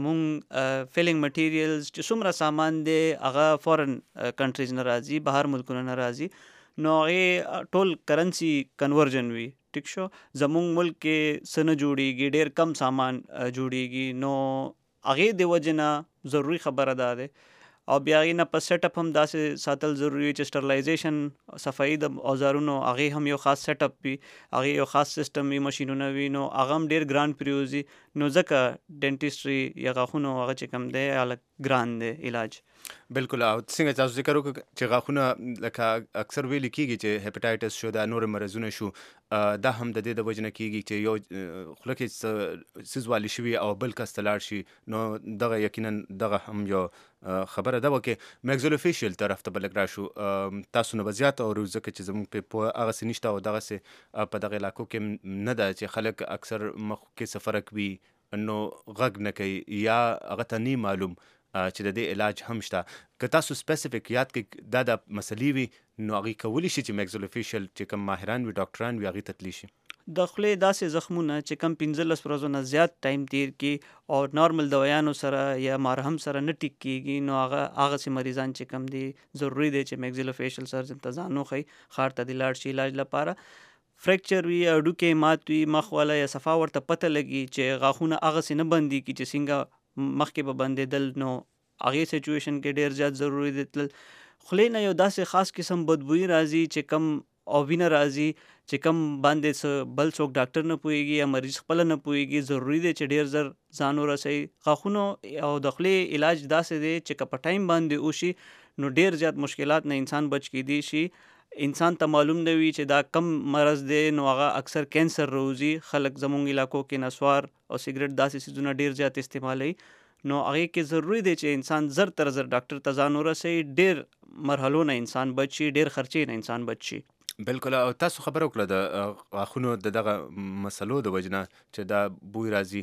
زمونږ فیلینګ مټیریلز چې څومره سامان دی هغه فورن کنټریز نه راځي، بهر ملکونه نه راځي، نو هغې ټول کرنسي کنورژن وي. ټیک شو، زمونږ ملک کې څه نه جوړېږي، ډېر کم سامان جوړېږي، نو هغې د وجې نه ضروري خبره دا ده. او بیا هغې نه په سیټ اپ هم داسې ساتل ضروري چې سټرلایزیشن صفایي د اوزارونو هغې هم یو خاص سیټ اپ وي، هغې یو خاص سیسټم وي، مشینونه وي، نو هغه هم ډېر ګران پرېوځي، نو ځکه ډینټسټري یا غاښونو هغه چې کوم دی هغه ګران دی علاج. بالکل. او څنګه تاسو ذکر وکړو چې غاښونه لکه اکثر ویلي کېږي چې هیپاټایټس شو، دا نور مرضونه شو، دا هم د دې د وجې نه کېږي چې یو خوله کې څه څیز والي شوي او بل کس ته لاړ شي، نو دغه یقینا دغه هم یو خبره ده. وکې میکزیلوفیشل طرف ته به لږ راشو، تاسو نه به زیات اورو ځکه چې زموږ پې پوهه هغسې نشته او دغسې په دغه علاقو کې نه ده چې خلک اکثر مخ کې څه فرق وي نو غږ نه کوي یا هغه ته نه معلوم چې د دې علاج هم شته. که تاسو سپیسیفیک یاد کړئ دا د مسلې وي نو هغې کولی شي چې میکزیلوفیشل چې کوم ماهران وي ډاکټران وي هغې ته تللی شي. د خولې داسې زخمونه چې کم 15 ورځو نه زیات ټایم تیر کړي او نارمل دوایانو سره یا مرهم سره نه ټیک کېږي، نو هغسې مریضان چې کم دي ضروري دی چې میکزیلوفیشل سرجن ته ځان وښیي، ښار ته دې لاړ شي علاج لپاره. فریکچر وي، هډوکې مات وي، مخ والا یا صفا ورته پته لګي چې غاښونه هغسې نه بندېږي چې څنګه مخکې به بندېدل، نو هغې سچویشن کې ډېر زیات ضروري دی تلل. خولې نه یو داسې خاص قسم بدبویي راځي چې کم او وینه راځي چې کم باندې څه بل څوک ډاکټر نه پوهېږي یا مریض خپله نه پوهېږي، ضروري دی چې ډېر زر ځان ورسوي. غاښونو او د خولې علاج داسې دی چې که په ټایم باندې وشي نو ډېر زیات مشکلات نه انسان بچ کېدی شي. انسان ته معلوم نه وي چې دا کم مرض دی، نو هغه اکثر کینسر روزي. خلک زمونږ علاقو کې نسوار او سګرټ داسې څیزونه ډېر زیات استعمالوي، نو هغې کې ضروري دی چې انسان زر تر زر ډاکټر ته ځان ورسوي، ډېر مرحلو نه انسان بچ شي، ډېر خرچې نه انسان بچ شي. بالکل. او تاسو خبره وکړه د غاښونو د دغه مسلو د وجې نه چې دا بوی راځي،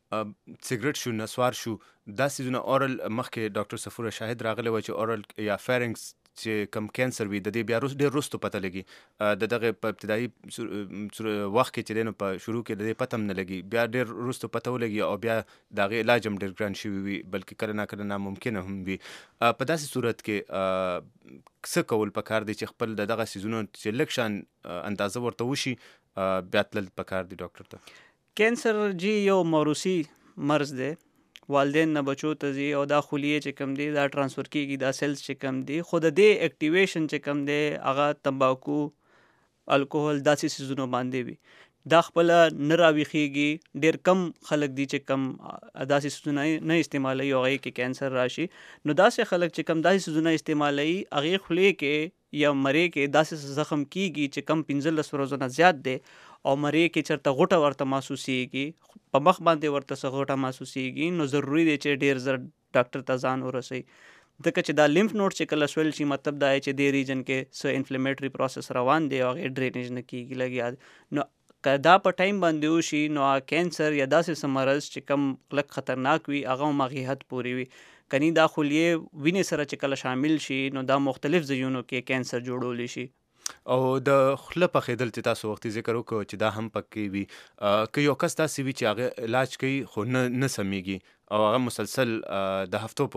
سګرټ شو، نسوار شو، دا څیزونه اورل مخکې ډاکټر صفوره شاهد راغلی و چې اورل یا فیرنګس چې کم کینسر وي د دې بیا ډېر وروستو پته لګي، د دغه په ابتدایي وخت کې چې دی نو په شروع کې د دې پته هم نه لګي، بیا ډېر وروستو پته ولګي او بیا د هغې علاج هم ډېر ګران شوي وي، بلکې کله ناکله ناممکنه هم وي. په داسې صورت کې څه کول پکار دی چې خپل د دغه څیزونو چې لږ شان اندازه ورته وشي بیا تلل پکار دی ډاکټر ته؟ کینسر جی یو موروثي مرض دی، والدین نه بچو ته ځي او دا خلیې چې کم دی دا ټرانسفر کېږي، دا سیلز چې کم دی، خو د دې اکټیویشن چې کم دی هغه تمباکو، الکوهل داسې څیزونو باندې وي. دا خپله نه راویښېږي، ډېر کم خلک دي چې کم داسې څیزونه نه استعمالوي او هغې کې کینسر راشي. نو داسې خلک چې کم داسې څیزونه استعمالوي هغې خولې کې یا مرۍ کې داسې زخم کېږي چې کم 15 ورځو نه زیات دی او مرۍ کې چېرته غوټه ورته محسوسېږي، په مخ باندې ورته څه غوټه محسوسېږي، نو ضروري دی چې ډېر زر ډاکټر ته ځان ورسوي. ځکه چې دا لیمف نوډ چې کله سویل شي مطلب دا دی چې دې ریجن کې څه انفلیمیټري پروسس روان دی او هغې ډرینیج نه کېږي لګیا. نو که دا په ټایم باندې وشي نو کینسر یا داسې څه مرض چې کم لږ خطرناک وي هغه هم هغې حد پورې وي. کني دا خلیې وینې سره چې کله شامل شي نو دا مختلف ځایونو کې کینسر جوړولی شي. او د خوله پخېدل چې تاسو وختي ذکر وکړو چې دا هم پکې وي، که یو کس داسې وي چې هغه علاج کوي خو نه سمیږي او هغه مسلسل د هفتو پورې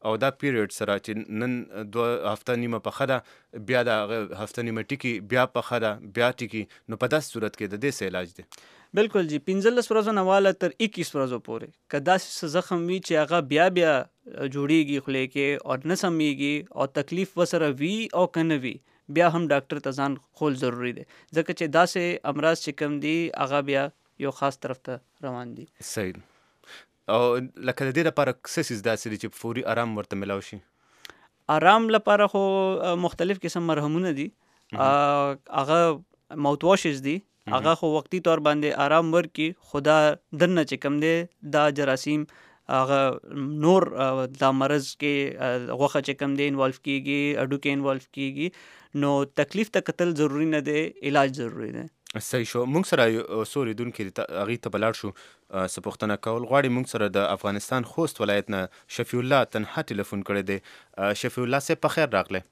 او دا پیریډ سره چې نن 2 هفته نیمه پخه ده بیا د هفته نیمه ټیکي بیا پخه ده بیا ټیکي نو په داسې صورت کې د دې څه علاج دی؟ بالکل جی 15 ورځو نه واله تر 21 ورځو پورې که داسې زخم وي چې هغه بیا جوړیږي خولې کې او نه سمیږي او تکلیف وسره وي او که نه وي بیا هم ډاکټر ته ځان خول ضروری دی ځکه چې داسې امراض چې کوم دي هغه بیا یو خاص طرف ته روان دي. صحیح. او لکه د دې لپاره څه څیز داسې دي چې فوري آرام ورته ملاو شي؟ آرام لپاره خو مختلف قسم مرهمونه دي هغه ماوت واشز دي هغه خو وقتی طور باندې آرام ورکي خدا دنه چې کم دی دا جراثیم هغه نور دا مرض کې غوښه چې کم دی انوالو کیږي اډو کې انوالو کیږي نو تکلیف ته قتل ضروری نه دی علاج ضروری دی. صحیح شو. موږ سره سوري دون کې هغې ته بلاړ شو څه پوښتنه کول غواړي. موږ سره د افغانستان خوست ولایت نه شفیع الله تنها ټلیفون کړی دی. شفیع الله صاحب په خیر راغلی.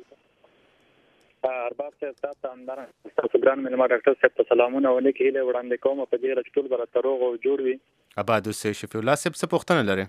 ارباب صاحب تاسو ته همدارنګه ستاسو ګران مېلمه ډاکټر صاحب ته سلامونه او نیکې هیلې وړاندې کوم په دې چې ټول به راته روغ او جوړ وي. اباد اوسئ. شفیع الله صاحب څه پوښتنه لرئ؟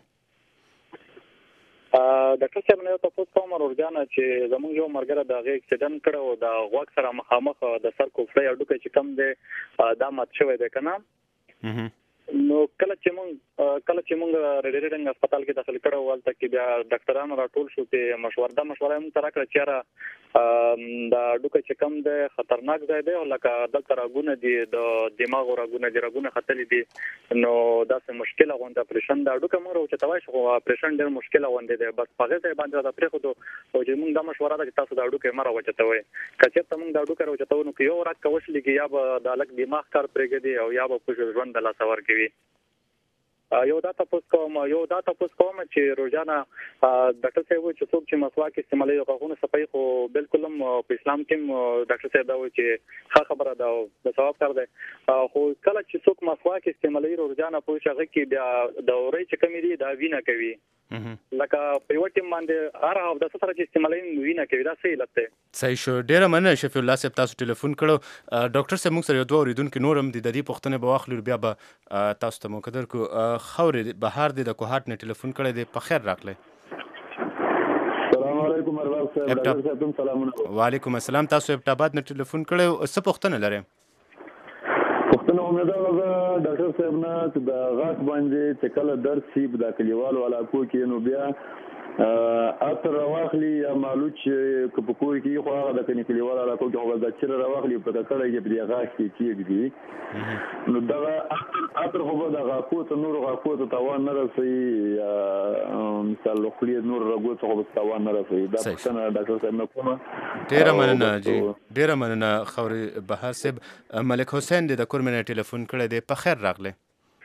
ډاکټر صاحب نه تاسو کوم ورجانه چې زموږ یو مرګره د هغه اکسیډنټ کړو د غوږ سره مخامخ د سر کوفړی اډوکه چې کم دی دا مات شوی دی کنه نو کله چې مونږ ریډینګ هسپتال کې داخل کړو ولته کې بیا ډاکټرانو راټول شو چې مشوره موږ ترا کړ چې دا اډوکه چې کم دی خطرناک ځای دی او لکه دلته راګونه دي د دماغ راګونه خطلې دي نو دا څه مشکله غونډه اپریشن دا اډوکه مونږ چې توای شو اپریشن ډېر مشکله غونډه دی بس په هغه ځای باندې دا پرې خو او چې مونږ دا مشوره ده چې تاسو دا اډوکه مره وچتوي کچې ته مونږ دا اډوکه وچتو نو یو راک کوشلې کې یا به د الګ دماغ کار پرېږدي او یا به په ژوند د لاسور کوي. یو دا تاسو کوم چې روزانه ډاکټر صاحب چې څوک چې مسواک استعمالوي او غوښنه صفای خو بالکل په اسلام کې ډاکټر صاحب دا وایي چې ښه خبره ده او د ثواب کار دی خو کله چې څوک مسواک استعمالوي روزانه په شغه کې بیا د اوري چې کمی دي دا وینه کوي لکه په یو ټیم باندې هر هفته سره چې استعمالوي وینه کوي دا صحیح لته. صحیح شو. ډیره مننه شفیع الله صاحب تاسو ټلیفون کړو. ډاکټر صاحب موږ سره یو دوه اوریدونکو نورم د دې پوښتنه به واخلو بیا به تاسو ته مقدر کو خوري بهار د کوهات نه ټلیفون کړی دی په خیر راغلی. السلام علیکم ارباب صاحب. ډاکټر صاحب سلامونه. وعلیکم السلام. تاسو ابتاباد نه ټلیفون کړی څه پوښتنه لرئ؟ پوښتنه هم دا ډاکټر صاحب نه چې د غاښ باندې چې کله درد شي د کلیوالو علاقو کې نو بیا اتر راواخلي یا مالوچ که په کور کې خو هغه د کلیوالو علاقو کې هغه د چیرې راواخلي په کړه کې په غاښ کې کېږي نو دا اتر خو د غاښو ته نور غاښو ته تاوان نه رسوي مثال خولي نور رګو ته خو تاوان نه رسوي. دا پوښتنه ډاکټر صاحب نه کومه. ډیره مننه جی ډیره مننه خوري بهار صاحب. ملک حسین د کورمنه ټلیفون کړی دی په خیر راغلی.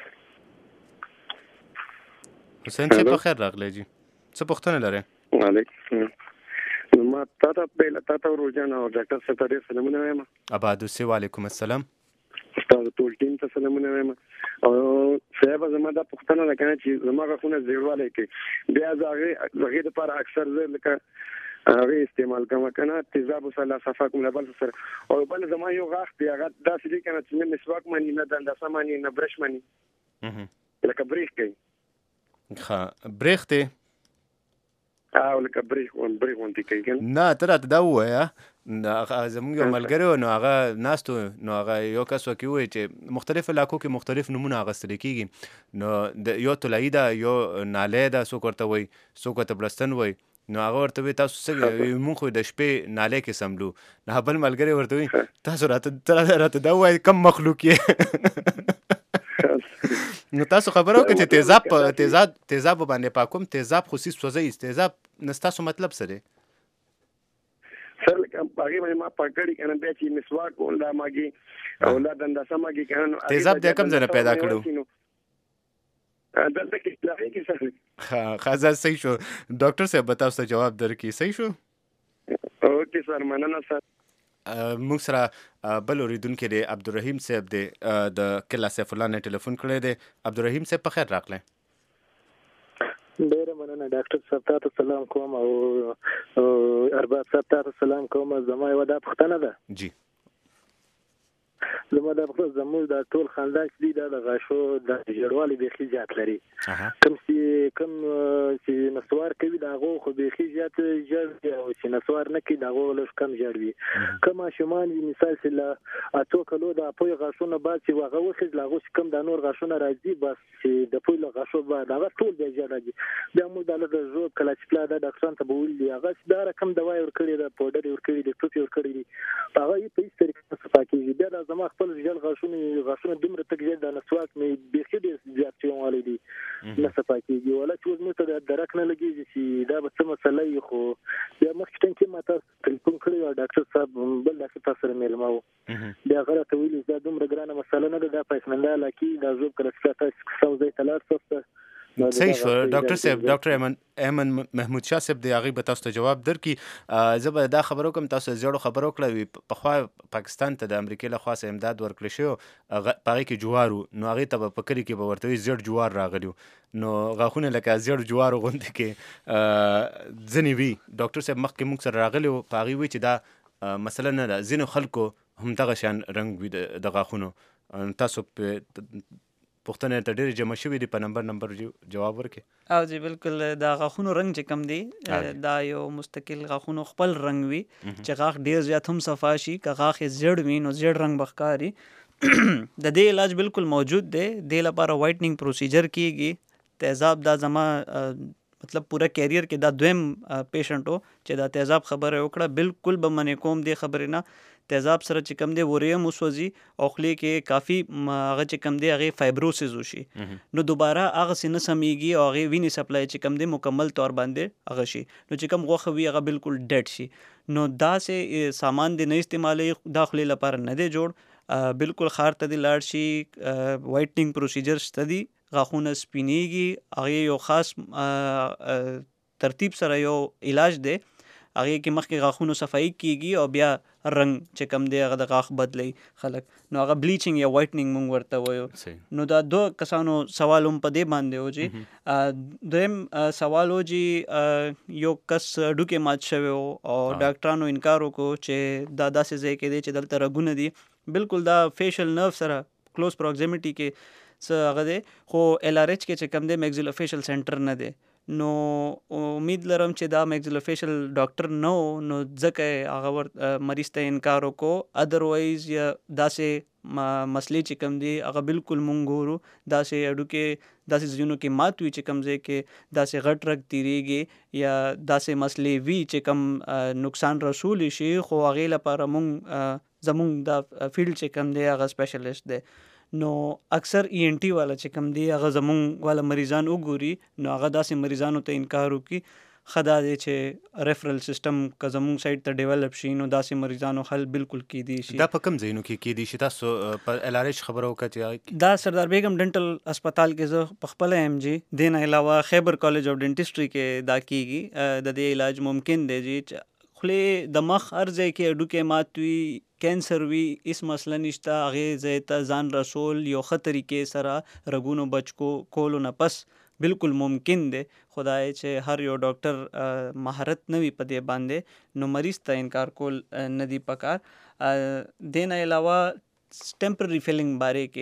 حسین صاحب په خیر راغلی جی څه پوښتنه لرئ؟ وعلیکم ما تاته روزانه او ډاکټر صاحب ته سلامونه وایم. اباد اوسئ. وعلیکم السلام. تاسو ټول ټیم ته سلامونه وایم او صاحب زما دا پوښتنه ده کنه چې زما غوښنه زیړواله کې بیا زغه لپاره اکثر زه لکه هغه استعمال کوم کنه تیزاب وسله صفا کوم بل سره او بل زما یو غاښ دی هغه داسې دی کنه چې مسواک مانی نه دنده سمانی نه برش مانی لکه بریخ کوي. ښه بریخ دی او لکه بریخ وانتی کوي کنه. نه ته راته دا ووایه زموږ یو ملګری نو هغه ناستو نو هغه یو کس وکي وایي چې مختلف علاقو کې مختلف نمونه اخیستل کېږي نو د یو طلایي ده یو نالی ده څوک ورته وایي څوک ورته بلستن وایي نو هغه ورته وایي تاسو څه مونږ خو د شپې نالی کې سملو نو بل ملګری ورته وایي تاسو راته دا وایي کم مخلوق یې نو تاسو خبره وکړه چې تیزاب باندې پاکوم تیزاب خصوصي سوځي تیزاب نستاسو مطلب څه دی؟ سر لکه هغې باندې ما پاکړي که نه بیا چې مسواک وندا ماږي او دا دنداسه ماږي که نه تیزاب دی کوم ځای نه پیدا کړو؟ دلته کې لغې کې سر ښه صحیح شو. ډاکټر صاحب به تاسو ته جواب درکړي. صحیح شو. اوکې سر مننه سر. موږ سره بل اوریدونکی دی عبدالرحیم صاحب دی د کلا سیف الله نه ټلیفون کړی دی. عبدالرحیم صاحب په خیر راغلی. ډیره مننه ډاکټر صاحب تاسو سلام کوم او ارباب صاحب تاسو سلام کوم. زما یو دا پوښتنه ده جی زما د زموږ د ټول خاندان چې دی د غاښو د جوړوالي بیخي زیات لري کوم چې نسوار کوي د هغه خو بیخي زیات جوړ او چې نسوار نه کوي د هغه لږ کم جوړ وي کوم شومان مثال چې لا اتو کلو د پوی غاښونه بعد چې هغه وخت لا غوښ کم د نور غاښونه راځي بس چې د پوی غاښو بعد هغه ټول به جوړ راځي بیا موږ د ژوب کله چې پلا د ډاکټر ته بوول دی هغه دا رقم دوايي ورکړي د پودر ورکړي د ټوپي ورکړي هغه په هیڅ طریقه صفا کیږي بیا د زما خپل ژل غاښونه دومره تک ژل د نسواک مې بیخي ډیر زیات چوالي دي نه صفا کیږي ولا چې موږ ته د درک نه لګیږي چې دا به څه مسله وي خو بیا مخکې ټینګ کې ماته ټلیفون کړی او ډاکټر صاحب بل ډاکټر سره میلمه وو بیا غره ته ویل دا دومره ګرانه مسله نه ده دا پیسمنده لکه دا زوب کله چې تاسو څه تلار څه صحیح شو ډاکټر صاحب ډاکټر ایمن محمود شاه صاحب دی هغه به تاسو ته جواب درکړي زه به دا خبرو کوم تاسو زیړو خبرو کړو په خوا پاکستان ته د امریکای له خوا سره امداد ورکړل شو پاره کې جوارو نو هغه ته په کلی کې به ورته زیړ جوار راغلیو نو غاخونه لکه زیړ جوارو غونډه کې ځنی وی ډاکټر صاحب مخکې موږ سره راغلیو پاره وی چې دا مثلا نه زینو خلکو هم دغه شان رنگ وي د غاخونو تاسو په پښتنه ته ډېر جمع شوی دی په نمبر جواب ورکړي او جی بالکل دا غاخونو رنگ چې کم دی دا یو مستقل غاخونو خپل رنگ وي چې غاخ ډېر زیات هم صفا شي که غاخ زیړ وي نو زیړ رنگ بخکاری د دې علاج بالکل موجود دی د لپاره وایټنینګ پروسیجر کیږي تیزاب دا زما مطلب پورا کیریئر کې دا دویم پیشنټ او چې دا تیزاب خبره وکړه بالکل به منې کوم دی خبره نه تیزاب سره چې کم دی وریم وسوځي او خلی کې کافی هغه چې کم دی هغه فایبروسز وشي نو دوباره هغه سینه سميږي او هغه ویني سپلای چې کم دی مکمل طور باندې هغه شي نو چې کم غوخه وی هغه بالکل ډیډ شي نو دا سه سامان دی نه استعمالي داخلي لپاره نه دی جوړ بالکل خار ته دی لاړ شي وایټنینګ پروسیجر ستدي غاخونه سپینیږي هغه یو خاص ترتیب سره یو علاج دی هغه کې مخکې غاخونو صفائی کیږي او بیا رنگ چې کم دی هغه د غاخ بدلی خلک نو هغه بلیچینګ یا وایټنینګ مونږ ورته وایو نو دا دو کسانو سوال هم په دې باندې و جی دویم سوال و جی یو کس ډوکې مات شوی او ډاکټرانو انکار وکړو چې دا داسې ځای کې دی چې دلته رګونه دي بالکل دا فیشل نرو سره کلوز پروکسیمیټي کې څه هغه دی خو ایل آر ایچ کې چې کم دی میکزیلوفیشل سنټر نه دی نو امید لرم چې دا میکزیلوفیشل ډاکټر نو ځکه هغه مریض ته انکار وکړو ادروایز یا داسې مسلې چې کم دی هغه بالکل مونږ ګورو داسې اډو کې داسې ځینو کې مات وي چې کم ځای کې داسې غټ رګ تیریږي یا داسې مسلې وي چې کم نقصان رسول شي خو هغې لپاره مونږ زمونږ دا فیلډ چې کم دی هغه سپیشلیسټ دی نو اکثر ای ان ټي والا چې کم دی هغه زمونږ والا مریضان وګوري نو هغه داسې مریضانو ته انکار وکړي خدا دی چې ریفرل سیستم که زمونږ سایډ ته ډیولپ شي نو داسې مریضانو حل بالکل کیدی شي دا په کوم ځایونو کې کیدی شي تاسو په ایل آر ایچ خبرو وکړئ دا سردار بیگم ډنټل هسپتال کې زه په خپل ایم جی دین علاوه خیبر کالج اف ډینټسټري کې دا کیږي د دې علاج ممکن دی جی خلی د مخ ارزه کې اډو کې ماتوي کینسر وی اس مسله نشته هغه ځای ته ځان رسول یو خطرې کې سره رګونو بچکو کولو نه پس بالکل ممکن دی خدای چې هر یو ډاکټر مهارت نوي په دې باندې نو مریض ته انکار کول ندی پکار دین علاوه ټیمپرری فیلنګ باره کې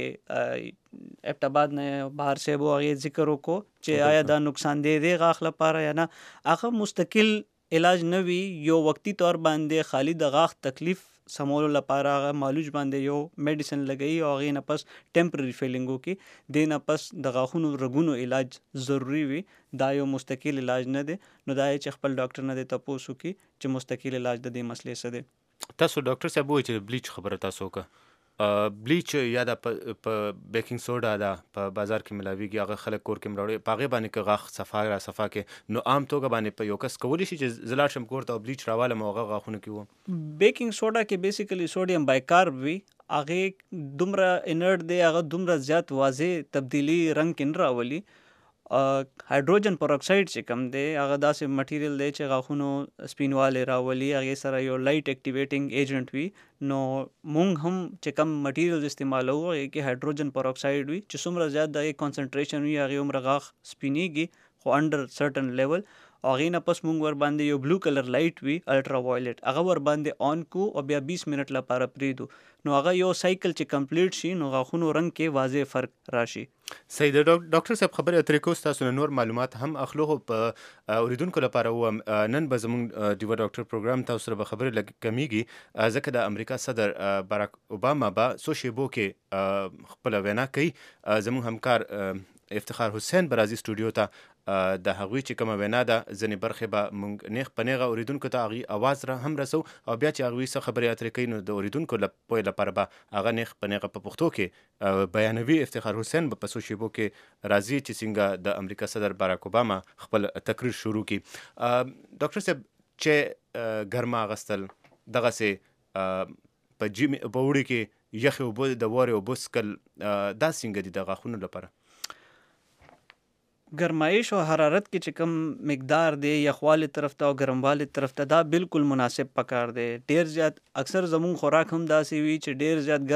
ابتباد نه بهر سے وہ ذکر وکړو چې آیا دا نقصان دی غاخ لپاره یا نه هغه مستقل علاج نه وي یو وقتی طور باندې خالی د غاخ تکلیف سمولو لپاره هغه معالج باندې یو میډیسن لګي او هغې نه پس ټیمپرری فیلنګ وکړي دې نه پس د غاښونو رګونو علاج ضروری وي دا یو مستقل علاج نه دی نو دا چې خپل ډاکټر نه دی تپوس وکړي چې مستقل علاج د دې مسلې څه دی تاسو ډاکټر صاحب وایي چې بلیچ خبره تاسو وکړه بلیچ یا د بیکینګ سوډا دا په بازار کې ملاویږي هغه خلک کور کې مراوړي په هغې باندې که غاښ صفا کې نو عام توګه باندې په یو کس کولی شي چې زه لاړ شم کور ته او بلیچ راوالم او هغه غاښونو کې وم بیکینګ سوډا کې بیسیکلی سوډیم بایکارب وي هغې دومره انرټ دی هغه دومره زیات واضح تبدیلی رنګ کې نه راولي هایدروجن پروکساید چې کم دی هغه داسې مټیریل دی چې غاښونو سپینوالی راولي هغې سره یو لایټ اکټیویټینګ ایجنټ وي نو مونږ هم چې کم مټیریل استعمالوو هغې کې هایدروجن پروکساید وي چې څومره زیات د کنسنټریشن وي هغې عمره غاښ سپینیږي خو انډر سرټن لیول او هغې نه پس مونږ ور باندې یو بلو کلر لایټ وي الټرا وایلټ هغه ور باندې آن کو او بیا 20 منټ لپاره پرېږدو نو هغه یو سایکل چې کمپلیټ شي نو غاښونو رنګ کې واضح فرق راشي. صحیح ده ډاکټر صاحب خبرې اترې کوو ستاسو نه نور معلومات هم اخلو خو په اوریدونکو لپاره ووایم نن به زموږ ډیوا ډاکټر پروګرام تاسو سره به خبرې لږ کمیږي ځکه د امریکا صدر باراک اوباما به څو شیبو کې خپله وینا کوي. زموږ همکار افتخار حسین به راځي سټوډیو ته د هغوی چې کومه وینا ده ځینې برخې به موږ نیغ په نیغه اوریدونکو ته هغوی اواز هم رسو او بیا چې هغوی څه خبرې اترې کوي نو د اوریدونکو پوهې لپاره به هغه نیغ په نیغه په پښتو کې بیانوي. افتخار حسین به په څو شیبو کې راځي چې څنګه د امریکا صدر باراک اوباما خپل تقریر شروع کړي. ډاکټر صاحب چې ګرمه اغوستل دغسې په اوړي کې یخې اوبه د وارې اوبه څښل دا څنګه دي د غاښونو لپاره؟ ګرمایش او حرارت کې چې کم مقدار دی یخوالي طرف ته او ګرموالي طرف ته دا بالکل مناسب پکار دی. ډیر زیات اکثر زمون خوراک هم داسې وي چې ډیر زیات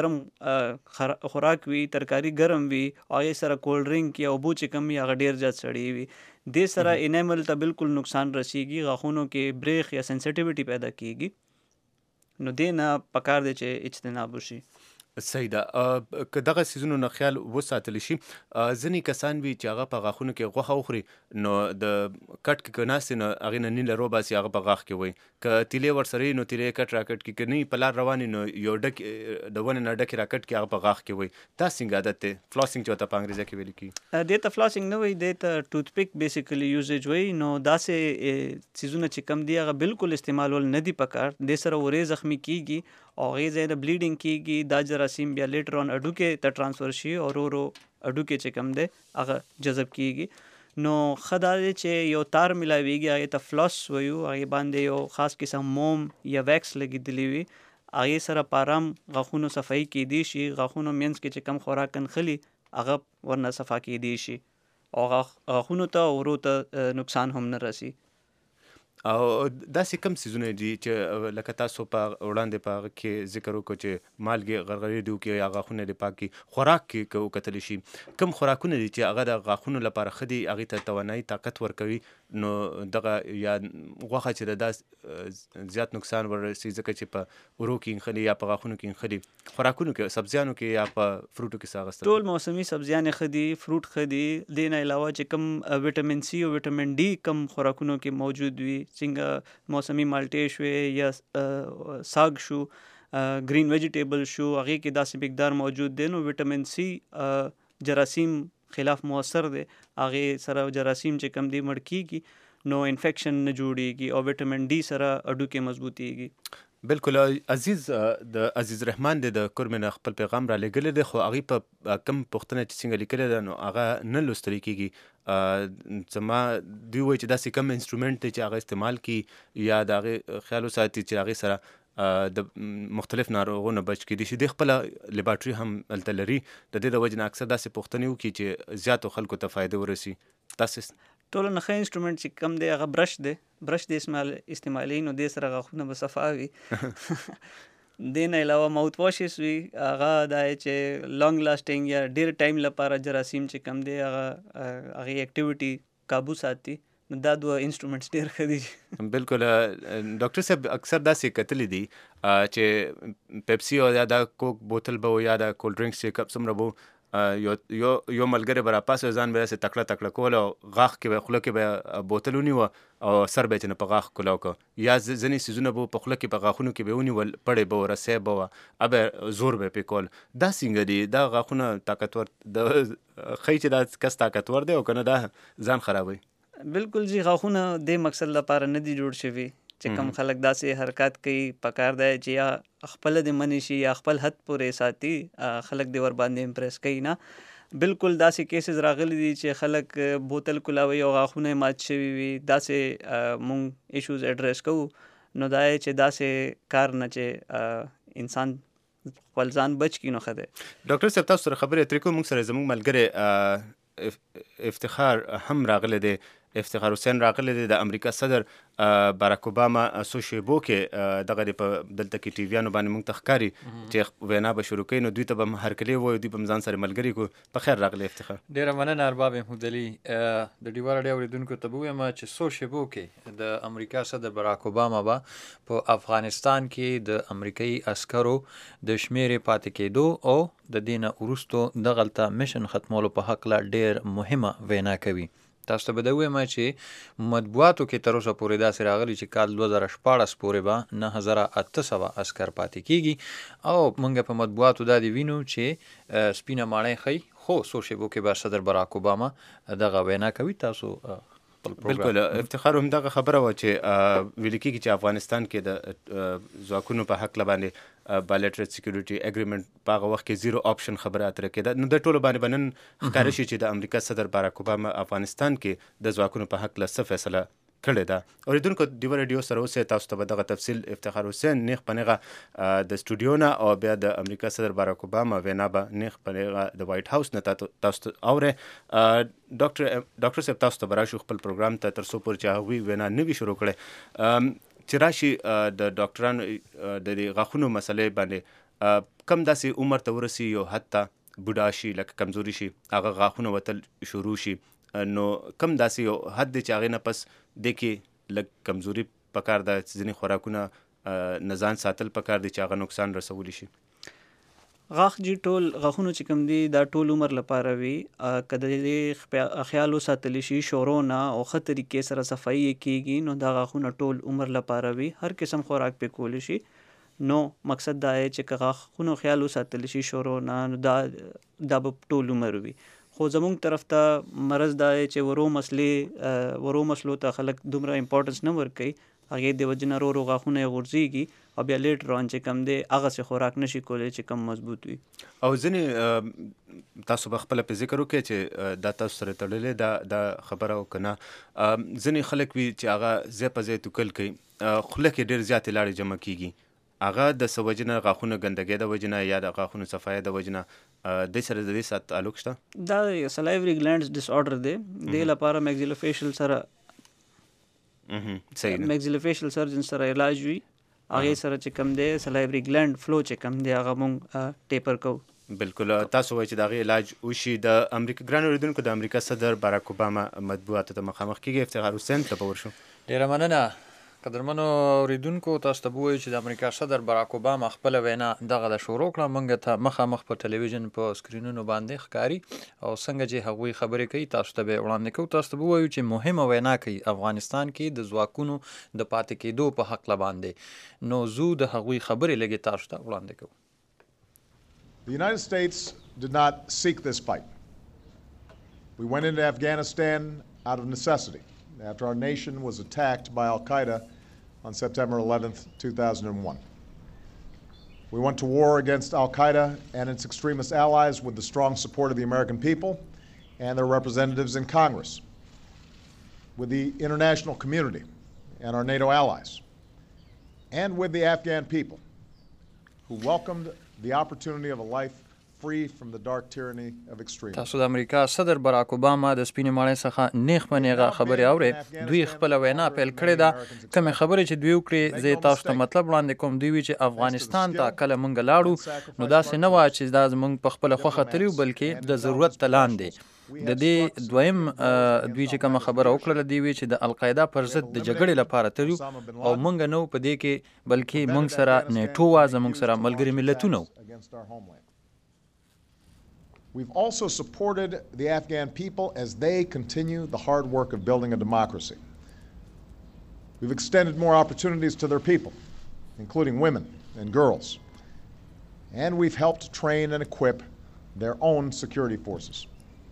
ګرم خوراک وي ترکاری ګرم وي او یې سره کولډ ډرینک یا اوبو چې کم هغه ډیر زیات سړی وي دې سره انیمل ته بالکل نقصان رسیږي غاښونو کې بریخ یا سنسټیویټي پیدا کیږي نو دې نه پکار دی چې اجتناب وشي. صحیح ده. که دغه څیزونو نه خیال وساتل شي ځینې کسان وي چې هغه په غاښونو کې غوښه وخوري نو د کټ کې که ناست نو هغې نه نیله روباسي هغه په غاښ کې وي که تیلې ورسره وي نو تیلې کټ راکټ کې که نه په لار روان نو یو ډک د ونې نه ډکې راکټ کې هغه په غاښ کې وي. دا څنګه عادت دی فلاسینګ چې ورته په انګریزي کې ویل کېږي؟ دې ته فلاسینګ نه وایي دې ته ټوت پیک بیسیکلی یوزیج وایي. نو داسې څیزونه چې کم دي هغه بالکل استعمالول نه دي پکار. دې سره ورې زخمي کیږي او هغې ځای نه بلیډینګ کیږي دا جراثیم بیا لیټر آن اډوکې ته ټرانسفر شي او ورو ورو اډوکې چې کم دی هغه جذب کیږي. نو ښه دا دی چې یو تار ملاویږي هغې ته فلس وایو هغې باندې یو خاص قسم موم یا ویکس لګېدلی وي هغې سره په ارام غاښونو صفایي کیدی شي غاښونو منځ کې چې کم خوراک انخلي هغه ورنه صفا کیدی شي او غاښونو ته ورو ته نقصان هم نه رسي. او داسې کم څیزونه دي چې لکه تاسو په وړاندې په هغه کې ذکر وکړو چې مالګې غرغرې دي وکړي یا غاښونه دې پاک کړي خوراک کې که وکتلی شي کم خوراکونه دي چې هغه د غاښونو لپاره ښه دي هغې ته توانایي طاقت ورکوي نو دغه یا غوښه چې د دا زیات نقصان ورسي ځکه چې په ورو کې انخلي یا په غاښونو کې انخلي خوراکونو کې سبزیانو کې یا په فروټو کې څه اخیستل؟ ټول موسمي سبزیانې ښه دي فروټ ښه دي. دې نه علاوه چې کم ویټامین سی او ویټامین ډي کم خوراکونو کې موجود وي څنګه موسمي مالټې شوې یا ساګ شو گرین ویجیټیبل شو هغې کې داسې مقدار موجود دی نو ویټامین سی جراثیم خلاف مؤثر دی هغې سره جراثیم چې کم دی مړ کیږي نو انفیکشن نه جوړیږي او ویټامین ډي سره اډوکې مضبوطیږي. بالکل. عزیز د عزیز رحمان د کورمن خپل پیغام را لګل دی خو هغه په کم پښتنه چې څنګه لیکل ده نو هغه نه لوستل کیږي. زما دوی وایي چې داسې کم انسټرومنټ دی چې هغه استعمال کی یا د هغې خیال وساتي چې هغې سره د مختلف ناروغونو بچ کیدی شي. د خپل لیبارټري هم هلته لري د دې د وجې نه اکثر داسې پوښتنې وکړي چې زیاتو خلکو ته فایده ورسي. تاسو ټولو نه ښه انسټرومنټ چې کم دی هغه برش دی برش د استعمالي نو دې سره غاښونه به صفا وي. دې نه علاوه ماوت واشز وي هغه دا چې لانګ لاسټینګ یا ډیر ټایم لپاره جراثیم چې کم دی هغه هغې اکټیویټي قابو ساتي نو دا دوه انسټرومنټس ډیر ښه دي. بالکل. ډاکټر صاحب اکثر داسې کتلی دي چې پیپسي او یا د کوک بوتل به یا د کولډ ډرینکس چې کپ څومره به یو ملګری به راپاسه ځان به داسې تکړه تکړه کول او غاښ کې به خوله کې به بوتل ونیوه او سر به یې چې نه په غاښ کولاو کړه یا ځینې څیزونه به په خوله کې په غاښونو کې به ونیول پړې به رسۍ به وه به زور به یې پرې کول. دا څنګه دي دا غاښونه طاقتور د ښیي چې دا کس طاقتور دی او که نه دا ځان خرابوي؟ بالکل جی غاښونه دې مقصد لپاره نه دي جوړ شوي چې کم خلک داسې حرکات کوي پکار دی چې یا خپل دې منی شي یا خپل حد پورې ساتي خلک دې ور باندې امپریس کوي نه. بالکل داسې کیسز راغلي دي چې خلک بوتل کولاوي او غاښونه مات شوي وي داسې مونږ ایشوز اډریس کوو نو دا چې داسې کار نه چې انسان خپل ځان بچ کړي نو ښه دی. ډاکټر صاحب تاسو سره خبرې اترې کوو موږ سره زموږ ملګری افتخار هم راغلی دی افتخار حسین راغلی دی د امریکا صدر باراک اوباما څو شیبو کې دغه په دلته کې ټي ویانو باندې موږ ته ښکاري چې وینا به شروع کوي، نو دوی ته به هرکلی وایو، دوی به ځان سره ملګري کړو. په خیر راغلی افتخار. ډېره مننه ارباب محمودعلي. د ډیوا راډیو اورېدونکو ته به ووایم چې څو شیبو کې د امریکا صدر باراک اوباما به په افغانستان کې د امریکایي عسکرو د شمیرې پاتې کېدو او د دې نه وروستو دغلته مشن ختمولو په هکله ډېر مهمه وینا کوي. تاسو ته به دا ووایم چې مطبوعاتو کې تر اوسه پورې داسې راغلي چې کال 2014 پورې به 9800 عسکر پاتې کېږي او موږ په مطبوعاتو دا دی وینو چې سپینه ماڼۍ ښیي، خو څو شیبو کې به صدر باراک اوباما دغه وینا کوي. تاسو بالکل افتخار همدغه خبره وه چې ویل کېږي چې افغانستان کې د ځواکونو په هکله باندې بایلټرل سیکیورټي اګریمنټ په هغه وخت کې زیرو آپشن خبره اتره کېده. نو د ټولو باندې به نن ښکاره شي چې د امریکا صدر باراک اوباما افغانستان کې د ځواکونو په هکله څه فیصله کړې ده. اوریدونکو ډیوا راډیو سره اوسئ، تاسو ته به دغه تفصیل افتخار حسین نیغ په نیغه د سټوډیو نه او بیا د امریکا صدر باراک اوباما وینا به نیغ په نیغه د وایټ هاوس نه تاسو ته اورئ. ډاکټر صاحب تاسو ته به راشو خپل پروګرام ته تر څو پورې چې هغوی وینا نه وي شروع کړی، چې راشي د ډاکټرانو د غاښونو مسلې باندې کم داسې عمر ته ورسي یو حد ته بوډا شي، لکه کمزوري شي، هغه غاښونه وتل شروع شي، نو کم داسې یو حد دی چې هغې نه پس دی کې لږ کمزوري پکار ده، ځینې خوراکونه نه ځان ساتل پکار دی چې هغه نقصان رسولی شي. غاښ جی ټول غاښونه چې کوم دي دا ټول عمر لپاره وي، که د دې خیال وساتلی شي شورو نه او ښه طریقې سره صفایي یې کېږي نو دا غاښونه ټول عمر لپاره وي، هر قسم خوراک پې کولی شي. نو مقصد دا دی چې که غاښونو خیال وساتلی شي شورو نه نو دا به ټول عمر وي. خو زمونږ طرف ته مرض دا دی چې ورو مسلو ته خلک دومره امپورټنس نه ورکوي، هغې د وجې نه ورو غاښونه یې غورځېږي او بیا لیټر آن چې کم دی هغسې خوراک نشي کولی چې کم مضبوط وي. او ځینې تاسو به خپله پې ذکر وکړئ چې دا تاسو سره تړلې دا خبره او که نه، ځینې خلک وي چې هغه ځای په ځای توکل کوي، خوله کې ډېر زیاتې لاړې جمع کېږي، هغه د څه وجې نه غاښونه ګندګۍ د وجې نه یا د غاښونو صفایۍ د وجې نه دې سره د دې سره تعلق شته؟ دا سلایوري ګلینډز ډس آرډر دی، دې لپاره میکزیلوفیشل سره میکزیلوفیشل سرجن سره علاج وي، هغې سره چې کم دی سلایوري ګلینډ فلو چې کم دی هغه مونږ ټیپر کوو. بالکل تاسو وایئ چې د هغې علاج وشي. د امریکا ګران اورېدونکو د امریکا صدر باراک اوباما مطبوعاتو ته مخامخ کېږي. افتخار حسین ته به ورشو. ډېره مننه قدرمنو اورېدونکو. تاسو ته به ووایو چې د امریکا صدر باراک اوباما خپله وینا دغه د شروع کړه، موږ ته مخامخ په ټلویزیون په سکرینونو باندې ښکاري او څنګه چې هغوی خبرې کوي تاسو ته به یې وړاندې کوو. تاسو ته به ووایو چې مهمه وینا کوي افغانستان کې د ځواکونو د پاتې کېدو په هکله باندې، نو زو د هغوی خبرې لږې تاسو ته وړاندې کوو. The United States did not seek this fight. We went into Afghanistan out of necessity after our nation was attacked by Al-Qaeda on September 11th, 2001. We went to war against Al-Qaeda and its extremist allies with the strong support of the American people and their representatives in Congress, with the international community and our NATO allies, and with the Afghan people who welcomed the opportunity of a life free from the dark tyranny of extremism. تاسو د امریکا صدر باراک اوباما د سپینې ماڼۍ څخه نیغ په نیغه خبرې اورئ. دوی خپله وینا پیل کړې ده، کومې خبرې چې دوی وکړې زه یې تاسو ته مطلب وړاندې کوم. دوی وی چې افغانستان ته کله موږ لاړو نو داسې نه وه چې دا زموږ په خپله خوښه تلي، بلکې د ضرورت ته لاندې. د دې دویم دوی چې کومه خبره وکړله دوی وی چې د القاعده پر ضد د جګړې لپاره تلو او موږ نه په دې کې بلکې موږ سره نیټو وه، زموږ سره ملګري ملتونه وو. We've also supported the Afghan people as they continue the hard work of building a democracy. We've extended more opportunities to their people, including women and girls. And we've helped train and equip their own security forces.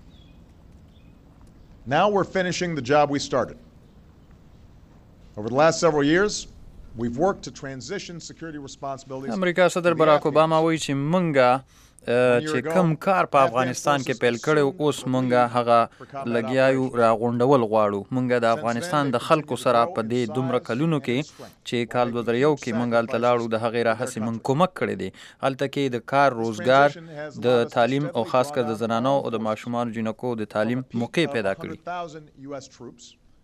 Now we're finishing the job we started. Over the last several years, we've worked to transition security responsibilities. امریکا صدر باراک اوباما وایي چې موږ چې کوم کار په افغانستان کې پیل کړی اوس موږ هغه لګیا یو راغونډول غواړو. موږ د افغانستان د خلکو سره په دې دومره کلونو کې چې کال 2001 کې موږ هلته لاړو د هغې راهسې موږ کومک کړی دی. هلته کې د کار روزګار د تعلیم او خاص کر د زنانو او د ماشومانو جنکو د تعلیم موقع پیدا کړي.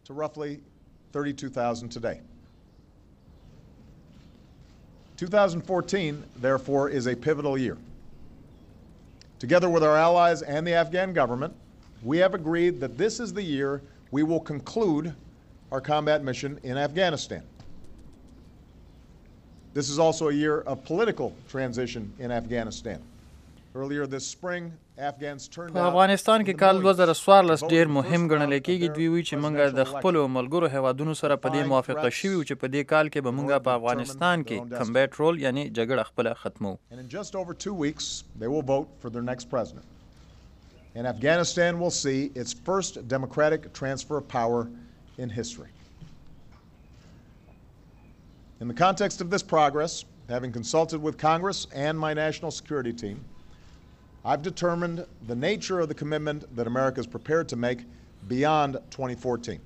to roughly 32,000 today. 2014, therefore, is a pivotal year. Together with our allies and the Afghan government, we have agreed that this is the year we will conclude our combat mission in Afghanistan. This is also a year of political transition in Afghanistan. Earlier this spring, Afghans turned په out افغانستان کې کال 2014 ډیر مهم ګڼل کېږي. دوی وی چې موږ د خپل ملګرو هیوادونو سره په دې موافقه شوي چې په دې کال کې به موږ په افغانستان کې کمبیټ رول یعنی جګړه خپل ختمو. And in just over 2 weeks, they will vote for their next president. And Afghanistan will see its first democratic transfer of power in history. In the context of this progress, having consulted with Congress and my national security team, I've determined the nature of the commitment that America is prepared to make beyond 2014.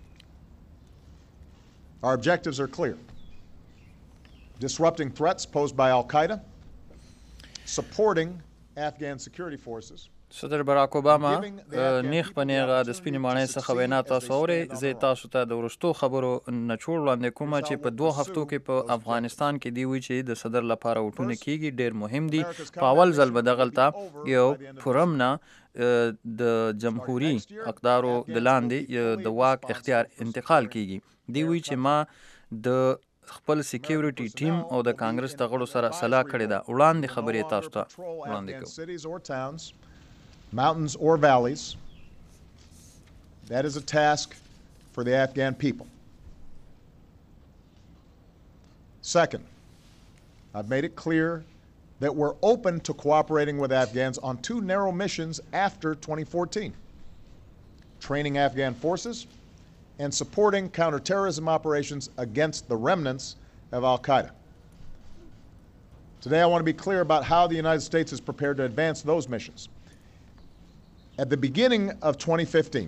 Our objectives are clear: disrupting threats posed by al-Qaeda, supporting Afghan security forces. صدر براک اوباما نیغ په نیغه د سپینې ماڼۍ څخه وینا تاسو اورئ. زه تاسو ته د وروستو خبرو نچوړ وړاندې کوم چې په 2 هفتو کې په افغانستان کې دی وی چې د صدر لپاره وټونه کیږي ډیر مهم دي. په اول ځل به دغلته یو پرمنه د جمهوریت اقدارو د لاندې د واک اختیار انتقال کیږي. دی وی چې ما د خپل سکیورټي ټیم او د کانګرس د غړو سره صلاح کړې ده. وړاندې خبرې تاسو ته وړاندې کوم. Mountains or valleys, that is a task for the Afghan people. Second, I've made it clear that we're open to cooperating with Afghans on 2 narrow missions after 2014: training Afghan forces and supporting counterterrorism operations against the remnants of al-Qaeda. Today I want to be clear about how the United States is prepared to advance those missions. At the beginning of 2015,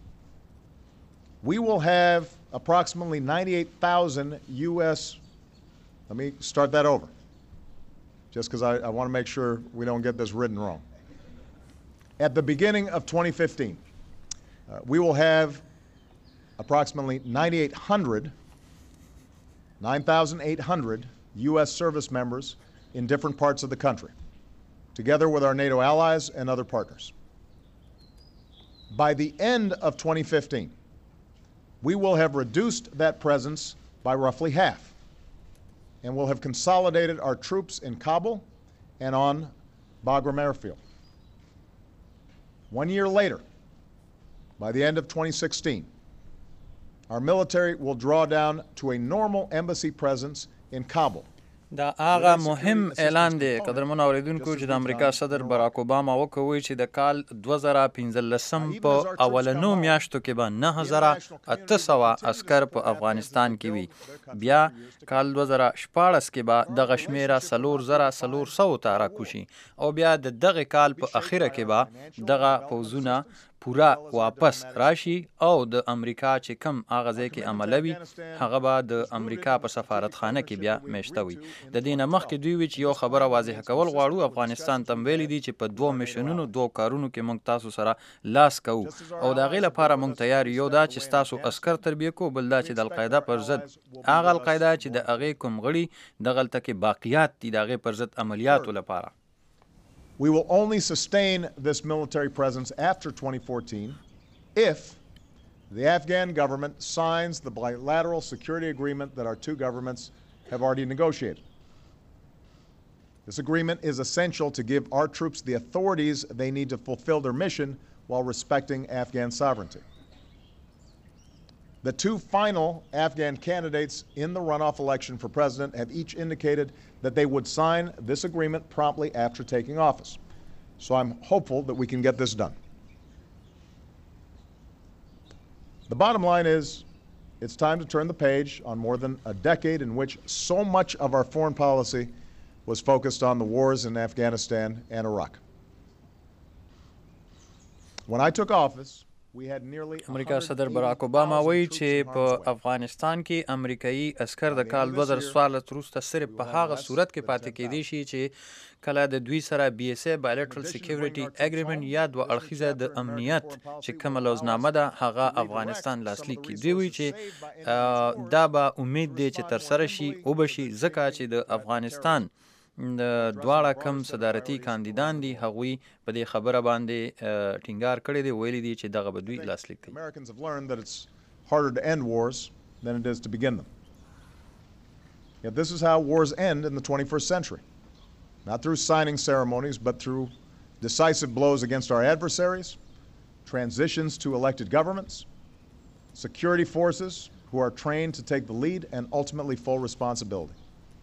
we will have approximately 98,000 U.S. Let me start that over, just because I want to make sure we don't get this written wrong. At the beginning of 2015, we will have approximately 9,800 U.S. service members in different parts of the country, together with our NATO allies and other partners. By the end of 2015, we will have reduced that presence by roughly half, and we'll have consolidated our troops in Kabul and on Bagram Airfield. 1 year later, by the end of 2016, our military will draw down to a normal embassy presence in Kabul. دا هغه مهم اعلان دی قدرمنو اوریدونکو چې د امریکا صدر براک اوباما وکوي چې د کال 2015 په اولنو میاشتو کې به 9800 عسكر په افغانستان کې وي. بیا کال 2014 کې به دغه شمیره 4400 ته راکوشي او بیا د دغه کال په اخیره کې به دغه فوزونه پورا واپس راشي او د امریکا چې کم هغه ځای کې عملوي هغه به د امریکا په سفارتخانه کې بیا میشته وي. د دې نه مخکې دوی وی چې یو خبره واضح کول غواړو. افغانستان ته ویلي دي چې په 2 میشنونو 2 کارونو کې موږ تاسو سره لاس کوو او د هغې لپاره موږ تیار یو دا چې ستاسو عسکر تربیه کو، بل دا چې د القاعده پر ضد هغه القاعده چې د هغې کوم غړي دغلته کې باقیات دي د هغې پر ضد عملیاتو لپاره. We will only sustain this military presence after 2014 if the Afghan government signs the bilateral security agreement that our 2 governments have already negotiated. This agreement is essential to give our troops the authorities they need to fulfill their mission while respecting Afghan sovereignty. The 2 final Afghan candidates in the runoff election for president have each indicated that they would sign this agreement promptly after taking office. So I'm hopeful that we can get this done. The bottom line is, it's time to turn the page on more than a decade in which so much of our foreign policy was focused on the wars in Afghanistan and Iraq. When I took office, امریکا صدر براک اوباما وایي چې په افغانستان کې امریکایي عسکر د کال 2014 وروسته صرف په هغه صورت کې پاتې کېدی شي چې کله د دوی سره BSA بایلیټرل سیکیورټي اګریمنت یا دوه اړخیزه د امنیت چې کومه لوزنامه ده هغه افغانستان لاسلیک کړي. دوی وایي چې دا به امید دی چې ترسره شي او به شي ځکه چې د افغانستان دواړه کم صدارتي کاندیدان دي هغوی په دې خبره باندې ټینګار کړی دی ویلي دي چې دغه به دوی لاسلیک کړي. Americans have learned that it's harder to end wars than it is to begin them. Yet this is how wars end in the 21st century. Not through signing ceremonies, but through decisive blows against our adversaries, transitions to elected governments, security forces who are trained to take the lead, and ultimately full responsibility.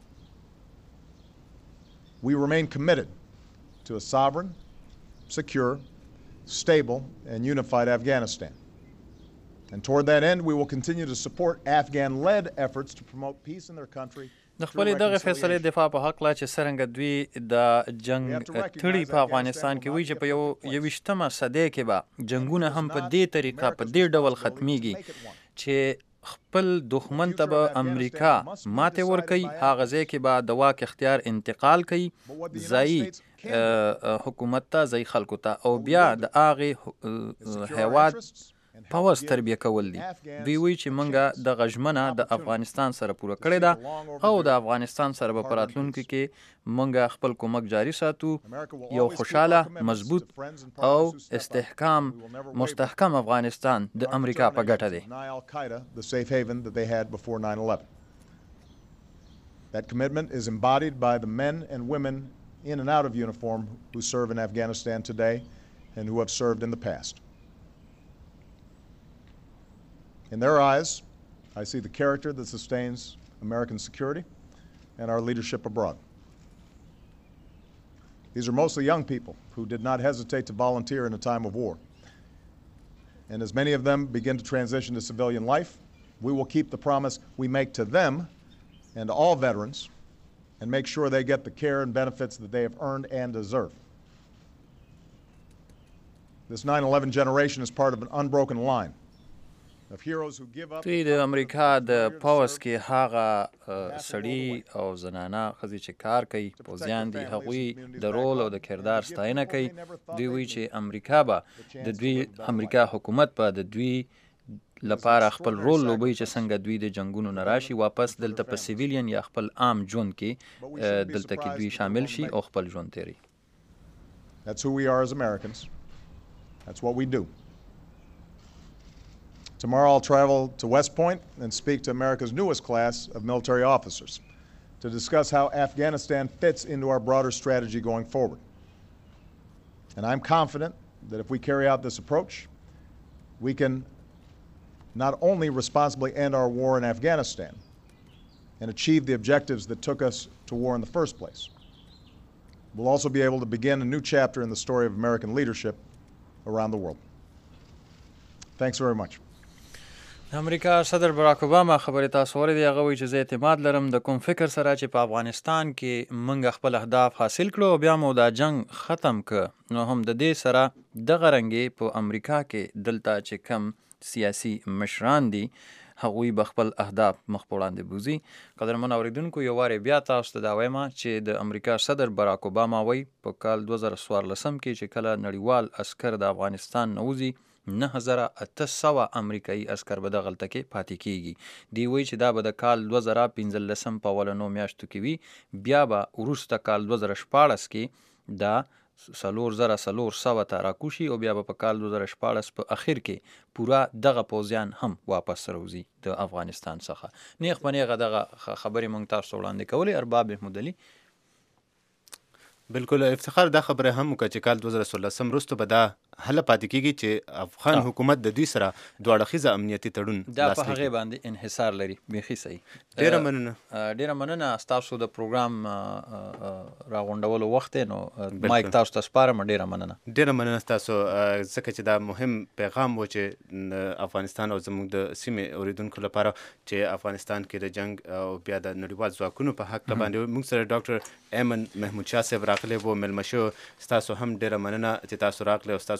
We remain committed to a sovereign, secure, stable, and unified Afghanistan. And toward that end, we will continue to support Afghan-led efforts to promote peace in their country. د خپلې دغه فیصلې دفاع په هکله چې څرنګه دوی د جنگ تړي په افغانستان کې وایي چې په 21مه صدۍ کې به جنګونه هم په دې طریقه په دې ډول ختمیږي چې خپل دښمن ته به امریکا ماتې ورکوي، هغه ځای کې به د واک اختیار انتقال کوي ځایي حکومت ته، ځایي خلکو ته، او بیا د هغې هیواد پوځ تربیه کول دي. دوی وایي چې موږ دغه ژمنه د افغانستان سره پوره کړې ده او د افغانستان سره به په راتلونکي کې موږ خپل کومک جاري ساتو. یو خوشحاله، مضبوط او مستحکم افغانستان د امریکا په ګټه دی. The safe haven that they had before 9/11. That commitment is embodied by the men and women in and out of uniform who serve in Afghanistan today and who have served in the past. In their eyes, I see the character that sustains American security and our leadership abroad. These are mostly young people who did not hesitate to volunteer in a time of war. And as many of them begin to transition to civilian life, we will keep the promise we make to them and all veterans and make sure they get the care and benefits that they have earned and deserve. This 9/11 generation is part of an unbroken line. دوی د امریکا د پوځ کې هغه سړي او زنانه ښځې چې کار کوي پوځیان دي هغوی د رول او د کردار ستاینه کوي. دوی وایي چې امریکا به د دوی امریکا حکومت به د دوی لپاره خپل رول لوبوي چې څنګه دوی د جنگونو نه راشي واپس دلته په سیویلین یا خپل عام ژوند کې دلته کې دوی شامل شي او خپل ژوند تیري. That's who we are as Americans. That's what we do. Tomorrow I'll travel to West Point and speak to America's newest class of military officers to discuss how Afghanistan fits into our broader strategy going forward. And I'm confident that if we carry out this approach, we can not only responsibly end our war in Afghanistan and achieve the objectives that took us to war in the first place, we'll also be able to begin a new chapter in the story of American leadership around the world. Thanks very much. امریکا صدر براک اوباما خبرې تاسو اورېدې. هغه وایي چې زه اعتماد لرم د کوم فکر سره چې په افغانستان کې موږ خپل اهداف حاصل کړو او بیا مو دا جنگ ختم کړ، نو هم د دې سره دغه رنګې په امریکا کې دلته چې کم سیاسي مشران دي هغوی به خپل اهداف مخ په وړاندې بوځي. قدرمن اورېدونکو یو وارې بیا تاسو ته دا وایم چې د امریکا صدر براک اوباما وایي په کال 2014 کې چې کله نړیوال عسکر د افغانستان نه وځي 9800 امریکایي عسکر به دغلته کې پاتې کیږي. دی وایي چې دا به د کال 2015 په اولنو میاشتو کې وي، بیا به وروسته کال 2014 کې دا 4400 ته راکوشي او بیا به په کال 2014 په اخر کې پورا دغه پوځیان هم واپس راوځي د افغانستان څخه. نیغ په نیغه دغه خبرې موږ تاسو وړاندې کولې. ارباب محمود علي بالکل افتخار دا خبره هم وکړه چې کال 2016 وروسته به دا هله پاتې کیږي چې افغان حکومت د دوی سره دوه اړخیزه امنیتي تړون دا په هغې باندې انحصار لري. بیخي صحیح. ډېره مننه ستاسو د پروګرام راغونډولو وخت دی، نو مایک تاسو ته سپارم. ډېره مننه ستاسو ځکه چې دا مهم پیغام و چې افغانستان او زموږ د سیمې اوریدونکو لپاره چې افغانستان کې د جنگ او بیا د نړیوال ځواکونو په حق باندې موږ سره ډاکټر ایمن محمود شاه صاحب راغلی و، مېلمه شو. ستاسو هم ډېره مننه چې تاسو راغلی او ستاسو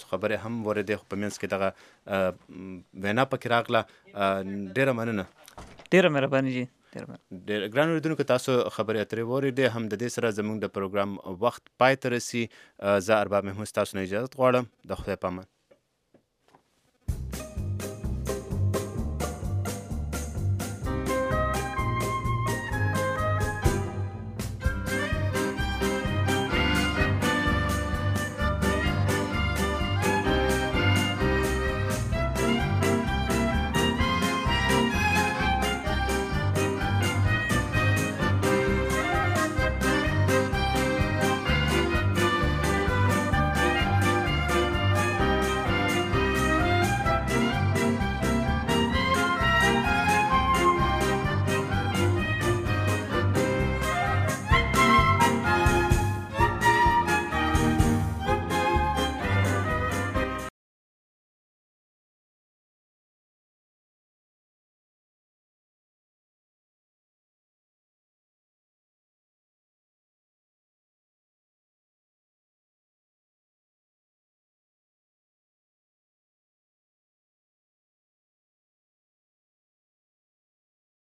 خبرې هم ورېدې، خو په منځ کې دغه وینا پکې راغله. ډېره مننه. ډېره مهرباني جی. ډېر ګران اورېدونکو، تاسو خبرې اترې واورېدې. هم د دې سره زموږ د پروګرام وخت پای ته رسي. زه ارباب محمود تاسو نه اجازت غواړم. د خدای په امان.